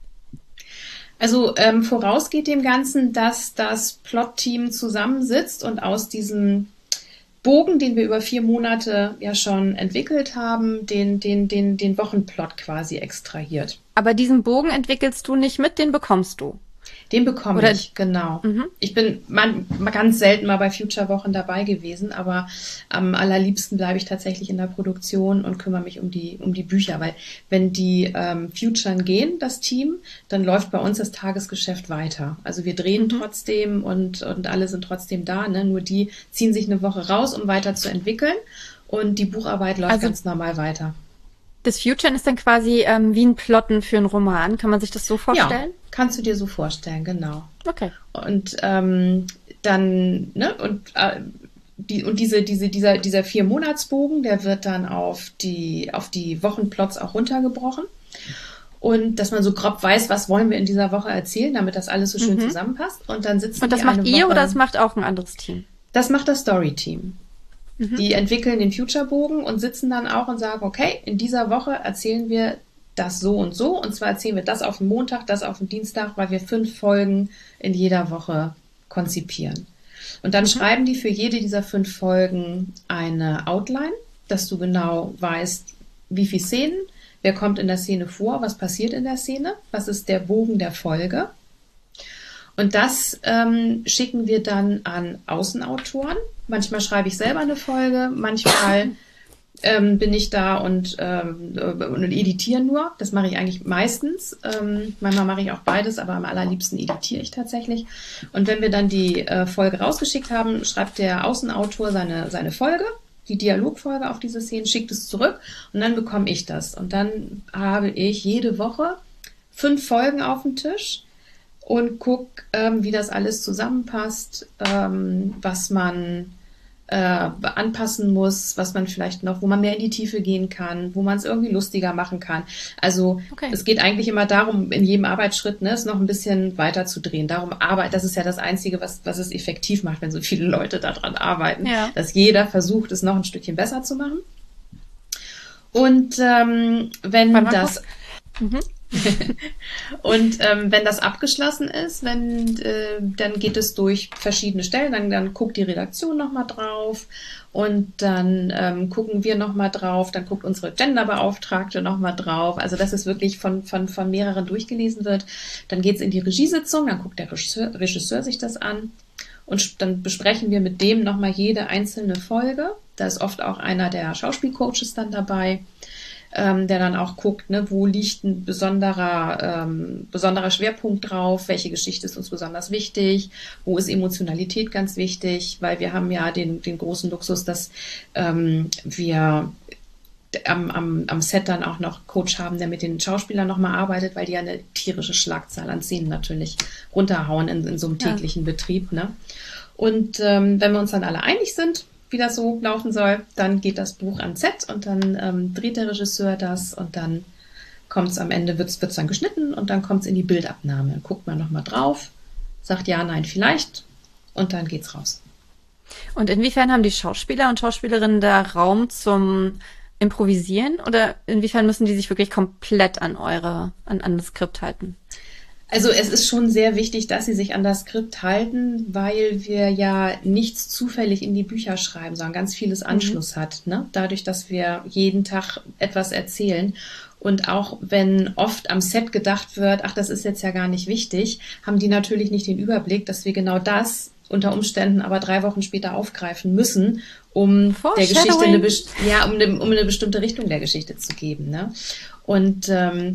Also ähm, vorausgeht dem Ganzen, dass das Plot-Team zusammensitzt und aus diesem Bogen, den wir über vier Monate ja schon entwickelt haben, den, den, den, den Wochenplot quasi extrahiert. Aber diesen Bogen entwickelst du nicht mit, den bekommst du. Den bekomme Oder- ich, genau. Mhm. Ich bin man, ganz selten mal bei Future-Wochen dabei gewesen, aber am allerliebsten bleibe ich tatsächlich in der Produktion und kümmere mich um die, um die Bücher, weil wenn die ähm, Futuren gehen, das Team, dann läuft bei uns das Tagesgeschäft weiter. Also wir drehen Mhm. trotzdem und, und alle sind trotzdem da, ne? Nur die ziehen sich eine Woche raus, um weiter zu entwickeln und die Bucharbeit läuft Also- ganz normal weiter. Das Future ist dann quasi ähm, wie ein Plotten für einen Roman. Kann man sich das so vorstellen? Ja, kannst du dir so vorstellen, genau. Okay. Und ähm, dann, ne, und, äh, die, und diese, diese, dieser, dieser Vier-Monatsbogen, der wird dann auf die, auf die Wochenplots auch runtergebrochen. Und dass man so grob weiß, was wollen wir in dieser Woche erzählen, damit das alles so schön Mhm. zusammenpasst. Und dann sitzen Und das die macht eine ihr Woche, oder das macht auch ein anderes Team? Das macht das Story-Team. Mhm. Die entwickeln den Future-Bogen und sitzen dann auch und sagen, okay, in dieser Woche erzählen wir das so und so. Und zwar erzählen wir das auf den Montag, das auf den Dienstag, weil wir fünf Folgen in jeder Woche konzipieren. Und dann Mhm. schreiben die für jede dieser fünf Folgen eine Outline, dass du genau weißt, wie viele Szenen, wer kommt in der Szene vor, was passiert in der Szene, was ist der Bogen der Folge. Und das ähm, schicken wir dann an Außenautoren. Manchmal schreibe ich selber eine Folge, manchmal ähm, bin ich da und, ähm, und editiere nur. Das mache ich eigentlich meistens. Ähm, manchmal mache ich auch beides, aber am allerliebsten editiere ich tatsächlich. Und wenn wir dann die äh, Folge rausgeschickt haben, schreibt der Außenautor seine, seine Folge, die Dialogfolge auf diese Szene, schickt es zurück und dann bekomme ich das. Und dann habe ich jede Woche fünf Folgen auf dem Tisch und guck, ähm, wie das alles zusammenpasst, ähm, was man äh, anpassen muss, was man vielleicht noch, wo man mehr in die Tiefe gehen kann, wo man es irgendwie lustiger machen kann. Also Okay. es geht eigentlich immer darum, in jedem Arbeitsschritt ne, es noch ein bisschen weiter zu drehen. Darum Arbeit, das ist ja das Einzige, was, was es effektiv macht, wenn so viele Leute daran arbeiten, Ja. dass jeder versucht, es noch ein Stückchen besser zu machen. Und ähm, wenn Warte mal das kurz. Mhm. Und ähm, wenn das abgeschlossen ist, wenn, äh, dann geht es durch verschiedene Stellen, dann, dann guckt die Redaktion nochmal drauf und dann ähm, gucken wir nochmal drauf, dann guckt unsere Genderbeauftragte nochmal drauf, also dass es wirklich von, von, von mehreren durchgelesen wird. Dann geht es in die Regiesitzung, dann guckt der Regisseur, Regisseur sich das an und dann besprechen wir mit dem nochmal jede einzelne Folge. Da ist oft auch einer der Schauspielcoaches dann dabei. Ähm, der dann auch guckt, ne, wo liegt ein besonderer, ähm, besonderer Schwerpunkt drauf, welche Geschichte ist uns besonders wichtig, wo ist Emotionalität ganz wichtig, weil wir haben ja den, den großen Luxus, dass ähm, wir am, am, am Set dann auch noch Coach haben, der mit den Schauspielern nochmal arbeitet, weil die ja eine tierische Schlagzahl an Szenen natürlich runterhauen in, in so einem Ja. täglichen Betrieb. Ne? Und ähm, wenn wir uns dann alle einig sind, wie das so laufen soll, dann geht das Buch ans Set und dann ähm, dreht der Regisseur das und dann kommt es am Ende, wird es dann geschnitten und dann kommt es in die Bildabnahme. Dann guckt man nochmal drauf, sagt ja, nein, vielleicht und dann geht's raus. Und inwiefern haben die Schauspieler und Schauspielerinnen da Raum zum Improvisieren oder inwiefern müssen die sich wirklich komplett an eure, an, an das Skript halten? Also es ist schon sehr wichtig, dass sie sich an das Skript halten, weil wir ja nichts zufällig in die Bücher schreiben, sondern ganz vieles Anschluss mhm. hat, ne? Dadurch, dass wir jeden Tag etwas erzählen. Und auch wenn oft am Set gedacht wird, ach, das ist jetzt ja gar nicht wichtig, haben die natürlich nicht den Überblick, dass wir genau das unter Umständen aber drei Wochen später aufgreifen müssen, um der Geschichte eine, ja, um eine, um eine bestimmte Richtung der Geschichte zu geben, ne? Und ähm,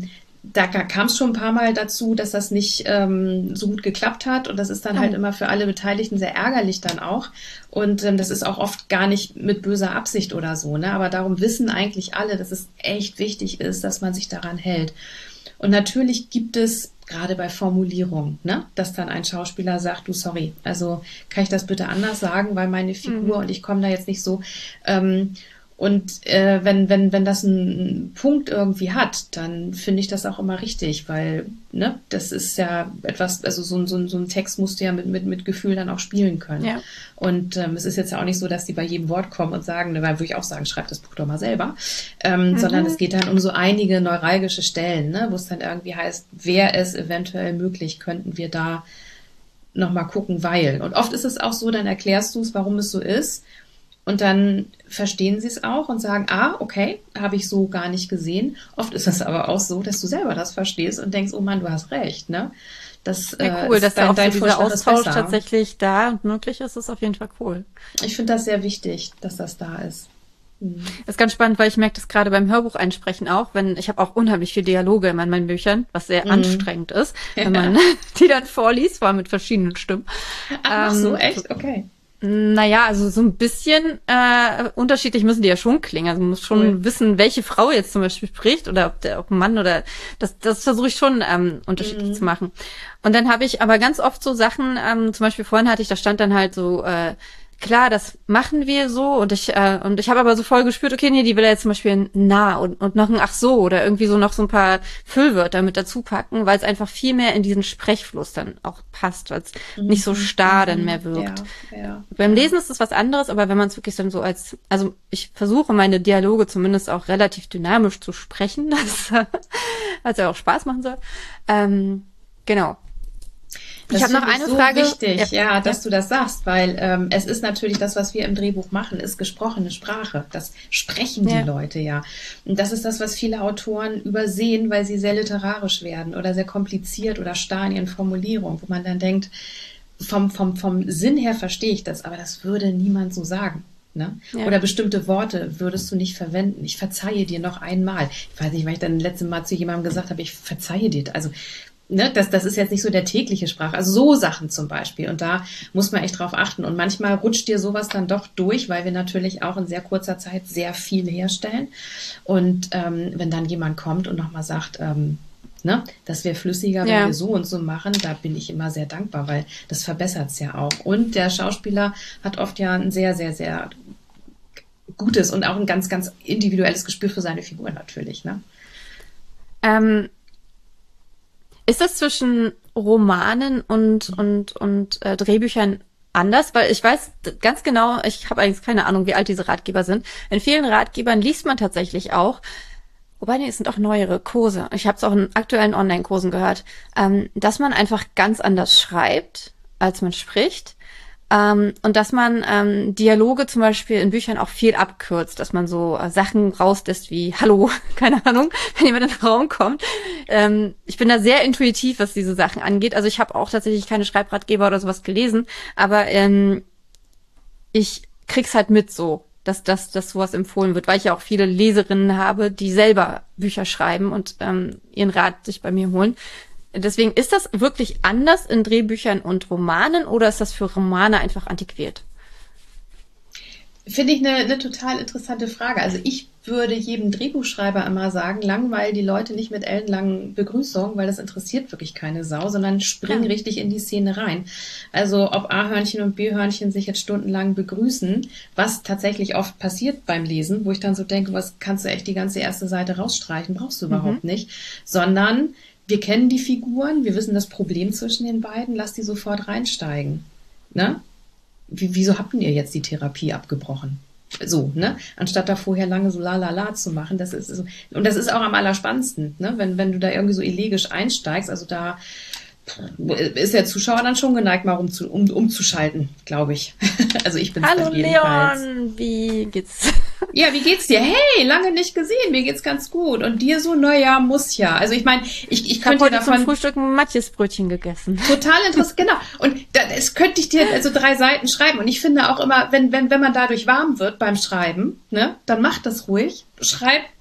da kam es schon ein paar Mal dazu, dass das nicht ähm, so gut geklappt hat und das ist dann oh. halt immer für alle Beteiligten sehr ärgerlich dann auch und ähm, das ist auch oft gar nicht mit böser Absicht oder so, ne? Aber darum wissen eigentlich alle, dass es echt wichtig ist, dass man sich daran hält. Und natürlich gibt es gerade bei Formulierung, ne, dass dann ein Schauspieler sagt, du, sorry, also kann ich das bitte anders sagen, weil meine Figur mhm. und ich komme da jetzt nicht so. Ähm, und äh, wenn wenn wenn das einen Punkt irgendwie hat, dann finde ich das auch immer richtig, weil ne, das ist ja etwas, also so ein so ein so ein Text musst du ja mit mit mit Gefühl dann auch spielen können. Ja. Und ähm, es ist jetzt ja auch nicht so, dass die bei jedem Wort kommen und sagen, ne, weil würde ich auch sagen, schreib das Buch doch mal selber, ähm, mhm. sondern es geht dann um so einige neuralgische Stellen, ne, wo es dann irgendwie heißt, wäre es eventuell möglich, könnten wir da noch mal gucken, weil. Und oft ist es auch so, dann erklärst du es, warum es so ist. Und dann verstehen sie es auch und sagen, ah, okay, habe ich so gar nicht gesehen. Oft ist es aber auch so, dass du selber das verstehst und denkst, oh Mann, du hast recht, ne? Das ja, cool, äh, dass dein, da auch dein so dieser Vorschlag Austausch tatsächlich da und möglich ist, ist auf jeden Fall cool. Ich finde das sehr wichtig, dass das da ist. Mhm. Das ist ganz spannend, weil ich merke das gerade beim Hörbuch einsprechen auch, wenn ich habe auch unheimlich viele Dialoge in meinen Büchern, was sehr mhm. anstrengend ist, wenn man ja. die dann vorliest, vor allem mit verschiedenen Stimmen. Ach ähm, so, echt? Okay. Naja, also so ein bisschen äh, unterschiedlich müssen die ja schon klingen. Also man muss schon cool. wissen, welche Frau jetzt zum Beispiel spricht oder ob der ob ein Mann oder das das versuche ich schon ähm, unterschiedlich mhm. zu machen. Und dann habe ich aber ganz oft so Sachen, ähm, zum Beispiel vorhin hatte ich, da stand dann halt so, äh, klar, das machen wir so und ich äh, und ich habe aber so voll gespürt, okay, nee, die will ja jetzt zum Beispiel ein Na und, und noch ein Ach so oder irgendwie so noch so ein paar Füllwörter mit dazu packen, weil es einfach viel mehr in diesen Sprechfluss dann auch passt, weil es mhm. nicht so starr dann mehr wirkt. Ja, ja, Beim Lesen ist es was anderes, aber wenn man es wirklich dann so als, also ich versuche meine Dialoge zumindest auch relativ dynamisch zu sprechen, das was ja auch Spaß machen soll. Ähm, genau. Das ich habe noch eine so Frage. Wichtig, ja, ja dass ja. du das sagst, weil ähm, es ist natürlich das, was wir im Drehbuch machen, ist gesprochene Sprache. Das sprechen die ja. Leute ja. Und das ist das, was viele Autoren übersehen, weil sie sehr literarisch werden oder sehr kompliziert oder starr in ihren Formulierungen, wo man dann denkt, vom vom vom Sinn her verstehe ich das, aber das würde niemand so sagen. Ne? Ja. Oder bestimmte Worte würdest du nicht verwenden. Ich verzeihe dir noch einmal. Ich weiß nicht, weil ich dann letztes Mal zu jemandem gesagt habe, ich verzeihe dir. Also Ne, das, das ist jetzt nicht so der tägliche Sprache, also so Sachen zum Beispiel. Und da muss man echt drauf achten. Und manchmal rutscht dir sowas dann doch durch, weil wir natürlich auch in sehr kurzer Zeit sehr viel herstellen. Und ähm, wenn dann jemand kommt und nochmal sagt, ähm, ne, das wäre flüssiger, wenn ja. wir so und so machen, da bin ich immer sehr dankbar, weil das verbessert es ja auch. Und der Schauspieler hat oft ja ein sehr, sehr, sehr gutes und auch ein ganz, ganz individuelles Gespür für seine Figur natürlich. Ne? Ähm Ist das zwischen Romanen und und und äh, Drehbüchern anders? Weil ich weiß ganz genau, ich habe eigentlich keine Ahnung, wie alt diese Ratgeber sind. In vielen Ratgebern liest man tatsächlich auch, wobei nee, es sind auch neuere Kurse. Ich habe es auch in aktuellen Online-Kursen gehört, ähm, dass man einfach ganz anders schreibt, als man spricht. Ähm, und dass man ähm, Dialoge zum Beispiel in Büchern auch viel abkürzt, dass man so äh, Sachen rauslässt wie Hallo, keine Ahnung, wenn jemand in den Raum kommt. Ähm, ich bin da sehr intuitiv, was diese Sachen angeht. Also ich habe auch tatsächlich keine Schreibratgeber oder sowas gelesen, aber ähm, ich krieg's halt mit so, dass, dass, dass sowas empfohlen wird, weil ich ja auch viele Leserinnen habe, die selber Bücher schreiben und ähm, ihren Rat sich bei mir holen. Deswegen, ist das wirklich anders in Drehbüchern und Romanen oder ist das für Romane einfach antiquiert? Finde ich eine, eine total interessante Frage. Also ich würde jedem Drehbuchschreiber immer sagen, langweil die Leute nicht mit ellenlangen Begrüßungen, weil das interessiert wirklich keine Sau, sondern spring ja. richtig in die Szene rein. Also ob A-Hörnchen und B-Hörnchen sich jetzt stundenlang begrüßen, was tatsächlich oft passiert beim Lesen, wo ich dann so denke, was kannst du echt die ganze erste Seite rausstreichen, brauchst du überhaupt mhm. nicht, sondern wir kennen die Figuren, wir wissen das Problem zwischen den beiden, lass die sofort reinsteigen. Ne? Wie, wieso habt ihr jetzt die Therapie abgebrochen? So, ne? Anstatt da vorher lange so la la la zu machen, das ist so, und das ist auch am allerspannendsten, ne? Wenn, wenn du da irgendwie so elegisch einsteigst, also da ist der Zuschauer dann schon geneigt, mal um, zu, um, umzuschalten, glaube ich. Also ich bin es Hallo Leon, wie geht's? Ja, wie geht's dir? Hey, lange nicht gesehen, mir geht's ganz gut. Und dir so, naja, muss ja. Also ich meine, ich, ich, ich könnte dir davon... zum Frühstück ein Matjesbrötchen gegessen. Total interessant, genau. Und das könnte ich dir also drei Seiten schreiben. Und ich finde auch immer, wenn, wenn, wenn man dadurch warm wird beim Schreiben, ne, dann mach das ruhig. Schreib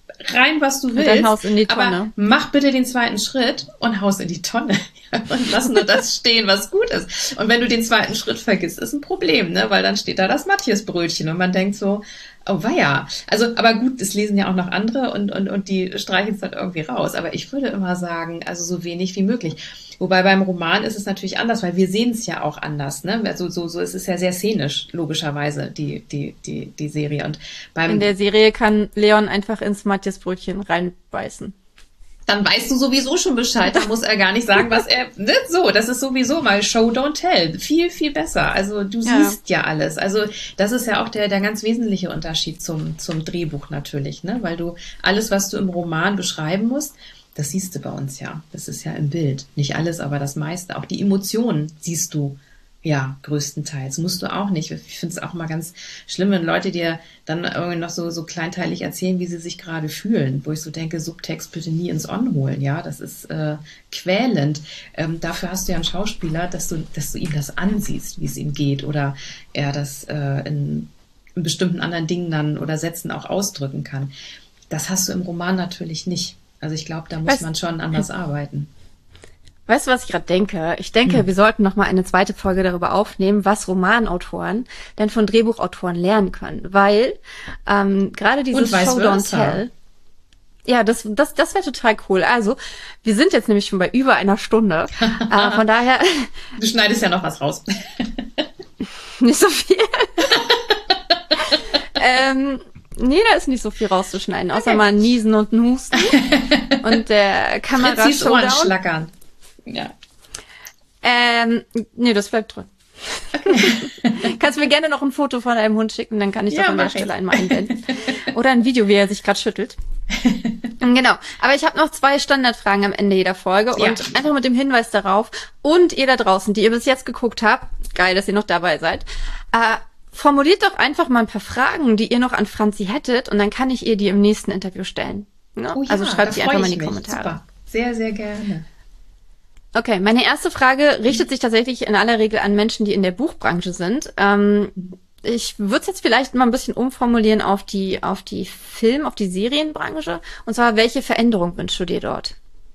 rein, was du willst. Und dann haust in die Tonne. Aber mach bitte den zweiten Schritt und haust in die Tonne. Und lass nur das stehen, was gut ist. Und wenn du den zweiten Schritt vergisst, ist ein Problem, ne? Weil dann steht da das Matthias-Brötchen und man denkt so, oh weia. Also, aber gut, das lesen ja auch noch andere und, und, und die streichen es dann irgendwie raus. Aber ich würde immer sagen, also so wenig wie möglich. Wobei beim Roman ist es natürlich anders, weil wir sehen es ja auch anders, ne? Also so, so ist es ja sehr szenisch, logischerweise, die, die, die, die Serie. Und beim, in der Serie kann Leon einfach ins Matthias-Brötchen reinbeißen. Dann weißt du sowieso schon Bescheid, da muss er gar nicht sagen, was er, ne, so, das ist sowieso mal Show, don't tell, viel, viel besser, also du Ja. siehst ja alles, also das ist ja auch der, der ganz wesentliche Unterschied zum, zum Drehbuch natürlich, ne, weil du alles, was du im Roman beschreiben musst, das siehst du bei uns ja, das ist ja im Bild, nicht alles, aber das meiste, auch die Emotionen siehst du, ja, größtenteils. Musst du auch nicht. Ich finde es auch mal ganz schlimm, wenn Leute dir dann irgendwie noch so, so kleinteilig erzählen, wie sie sich gerade fühlen, wo ich so denke, Subtext bitte nie ins On holen, ja, das ist äh, quälend. Ähm, dafür hast du ja einen Schauspieler, dass du, dass du ihm das ansiehst, wie es ihm geht, oder er das äh, in, in bestimmten anderen Dingen dann oder Sätzen auch ausdrücken kann. Das hast du im Roman natürlich nicht. Also ich glaube, da muss Weißt- man schon anders arbeiten. Weißt du, was ich gerade denke? Ich denke, Hm. wir sollten noch mal eine zweite Folge darüber aufnehmen, was Romanautoren denn von Drehbuchautoren lernen können. Weil ähm, gerade dieses Und vice Show, don't versa. tell. Ja, das, das, das wäre total cool. Also, wir sind jetzt nämlich schon bei über einer Stunde. äh, von daher Du schneidest ja noch was raus. nicht so viel. ähm, nee, da ist nicht so viel rauszuschneiden, außer Okay. mal ein Niesen und ein Husten. Und der Fritzis Ohren Kamera-Showdown. schlackern. Ja. Ähm, nee, das bleibt drin. Kannst mir gerne noch ein Foto von deinem Hund schicken, dann kann ich Ja, das an der mach ich. Stelle einmal einblenden. Oder ein Video, wie er sich gerade schüttelt. Genau. Aber ich habe noch zwei Standardfragen am Ende jeder Folge Ja. und einfach mit dem Hinweis darauf, und ihr da draußen, die ihr bis jetzt geguckt habt, geil, dass ihr noch dabei seid, äh, formuliert doch einfach mal ein paar Fragen, die ihr noch an Franzi hättet, und dann kann ich ihr die im nächsten Interview stellen. Ne? Oh ja, also schreibt da sie freu einfach mal in ich die mich. Kommentare. Super. Sehr, sehr gerne. Okay, meine erste Frage richtet sich tatsächlich in aller Regel an Menschen, die in der Buchbranche sind. Ähm, ich würde es jetzt vielleicht mal ein bisschen umformulieren auf die, auf die Film-, auf die Serienbranche. Und zwar, welche Veränderung wünschst du dir dort?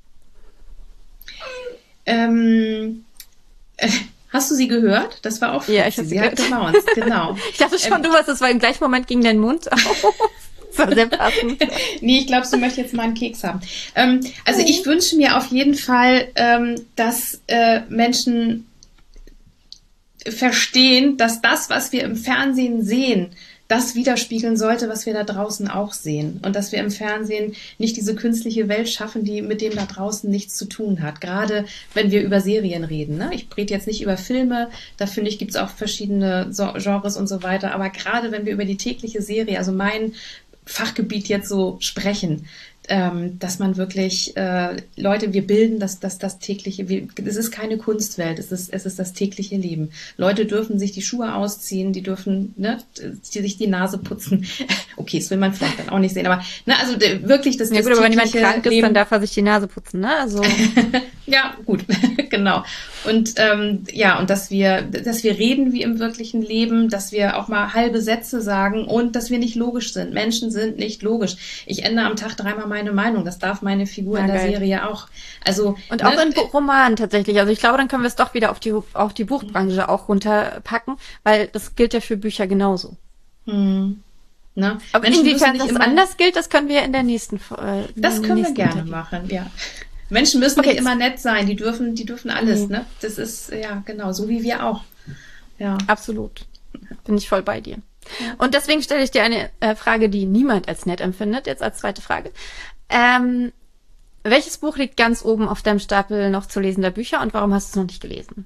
Ähm, äh, hast du sie gehört? Das war auch Ja, ich Fritzi. hab sie Sie hat gehört. gemaunzt, genau. Ich dachte schon, Ähm, du warst, das war im gleichen Moment gegen deinen Mund auf. Das war sehr passend. Nee, ich glaube, du möchtest jetzt mal einen Keks haben. Ähm, also ich wünsche mir auf jeden Fall, ähm, dass äh, Menschen verstehen, dass das, was wir im Fernsehen sehen, das widerspiegeln sollte, was wir da draußen auch sehen. Und dass wir im Fernsehen nicht diese künstliche Welt schaffen, die mit dem da draußen nichts zu tun hat. Gerade wenn wir über Serien reden. Ne? Ich rede jetzt nicht über Filme, da finde ich, gibt es auch verschiedene so- Genres und so weiter. Aber gerade wenn wir über die tägliche Serie, also mein Fachgebiet jetzt so sprechen, ähm, dass man wirklich äh, Leute, wir bilden das, das, das tägliche, wir, es ist keine Kunstwelt, es ist, es ist das tägliche Leben. Leute dürfen sich die Schuhe ausziehen, die dürfen ne, die, sich die Nase putzen. Okay, das will man vielleicht dann auch nicht sehen, aber ne, also der, wirklich das, Ja das gut, aber wenn jemand tägliche krank ist, Leben. dann darf er sich die Nase putzen, ne? Also Ja, gut, genau. Und ähm, ja, und dass wir, dass wir reden wie im wirklichen Leben, dass wir auch mal halbe Sätze sagen und dass wir nicht logisch sind. Menschen sind nicht logisch. Ich ändere am Tag dreimal meine Meinung. Das darf meine Figur Ja, in der geil. Serie auch. Also und auch ne, in Romanen tatsächlich. Also ich glaube, dann können wir es doch wieder auf die auf die Buchbranche auch runterpacken, weil das gilt ja für Bücher genauso. hm, ne? Aber Menschen inwiefern müssen das nicht immer- anders gilt, das können wir in der nächsten Folge. Das können wir gerne machen, ja. Menschen müssen Okay, nicht immer nett sein. Die dürfen, die dürfen alles, Mhm. ne? Das ist ja genau so wie wir auch. Ja. Absolut. Bin ich voll bei dir. Und deswegen stelle ich dir eine äh, Frage, die niemand als nett empfindet, jetzt als zweite Frage. Ähm, welches Buch liegt ganz oben auf deinem Stapel noch zu lesender Bücher und warum hast du es noch nicht gelesen?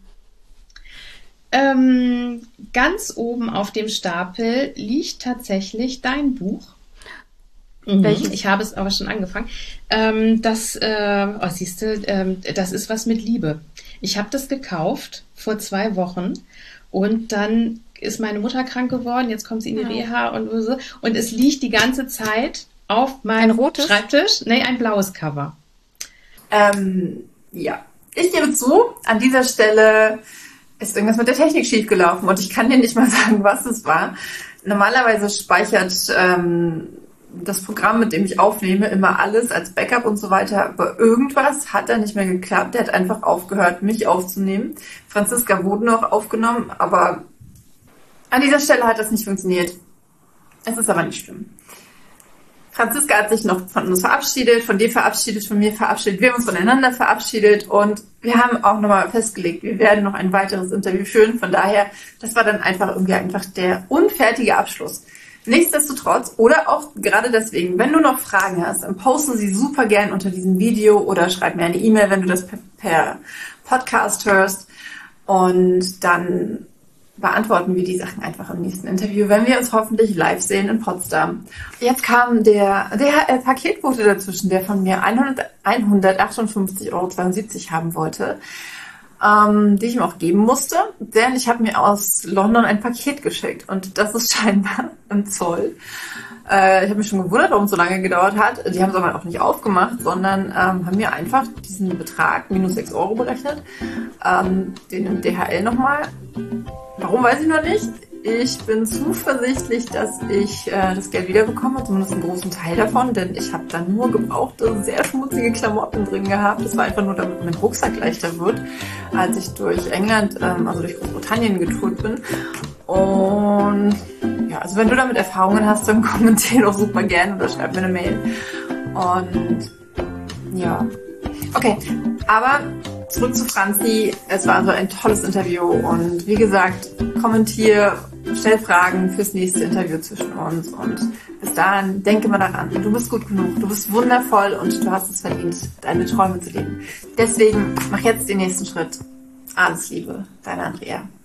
Ähm, ganz oben auf dem Stapel liegt tatsächlich dein Buch. Mhm. Welches? Ich habe es aber schon angefangen. Ähm, das, äh, oh, siehst du, ähm, das ist was mit Liebe. Ich habe das gekauft vor zwei Wochen und dann ist meine Mutter krank geworden. Jetzt kommt sie in die Ja. Reha und so. Und es liegt die ganze Zeit auf meinem Ein rotes? Schreibtisch. Nee, ein blaues Cover. Ähm, ja, ich gebe zu, an dieser Stelle ist irgendwas mit der Technik schiefgelaufen und ich kann dir nicht mal sagen, was es war. Normalerweise speichert ähm, das Programm, mit dem ich aufnehme, immer alles als Backup und so weiter. Aber irgendwas hat da nicht mehr geklappt. Der hat einfach aufgehört, mich aufzunehmen. Franziska wurde noch aufgenommen, aber an dieser Stelle hat das nicht funktioniert. Es ist aber nicht schlimm. Franziska hat sich noch von uns verabschiedet, von dir verabschiedet, von mir verabschiedet. Wir haben uns voneinander verabschiedet und wir haben auch nochmal festgelegt, wir werden noch ein weiteres Interview führen. Von daher, das war dann einfach irgendwie einfach der unfertige Abschluss. Nichtsdestotrotz oder auch gerade deswegen, wenn du noch Fragen hast, dann poste sie super gern unter diesem Video oder schreib mir eine E-Mail, wenn du das per, per Podcast hörst. Und dann beantworten wir die Sachen einfach im nächsten Interview, wenn wir uns hoffentlich live sehen in Potsdam. Jetzt kam der D H L-Paketbote dazwischen, der von mir hundertachtundfünfzig Euro zweiundsiebzig haben wollte, ähm, die ich ihm auch geben musste, denn ich habe mir aus London ein Paket geschickt und das ist scheinbar im Zoll. Äh, ich habe mich schon gewundert, warum es so lange gedauert hat. Die haben es aber auch nicht aufgemacht, sondern ähm, haben mir einfach diesen Betrag, minus sechs Euro berechnet, ähm, den D H L nochmal. Warum, weiß ich noch nicht. Ich bin zuversichtlich, dass ich äh, das Geld wiederbekomme, zumindest einen großen Teil davon, denn ich habe da nur gebrauchte, sehr schmutzige Klamotten drin gehabt. Das war einfach nur, damit mein Rucksack leichter wird, als ich durch England, ähm, also durch Großbritannien getourt bin. Und ja, also wenn du damit Erfahrungen hast, dann kommentier doch super gerne oder schreib mir eine Mail. Und ja, okay, aber zurück zu Franzi. Es war also ein tolles Interview und wie gesagt, kommentier, stell Fragen fürs nächste Interview zwischen uns und bis dahin, denke mal daran, du bist gut genug, du bist wundervoll und du hast es verdient, deine Träume zu leben. Deswegen mach jetzt den nächsten Schritt. Alles Liebe, deine Andrea.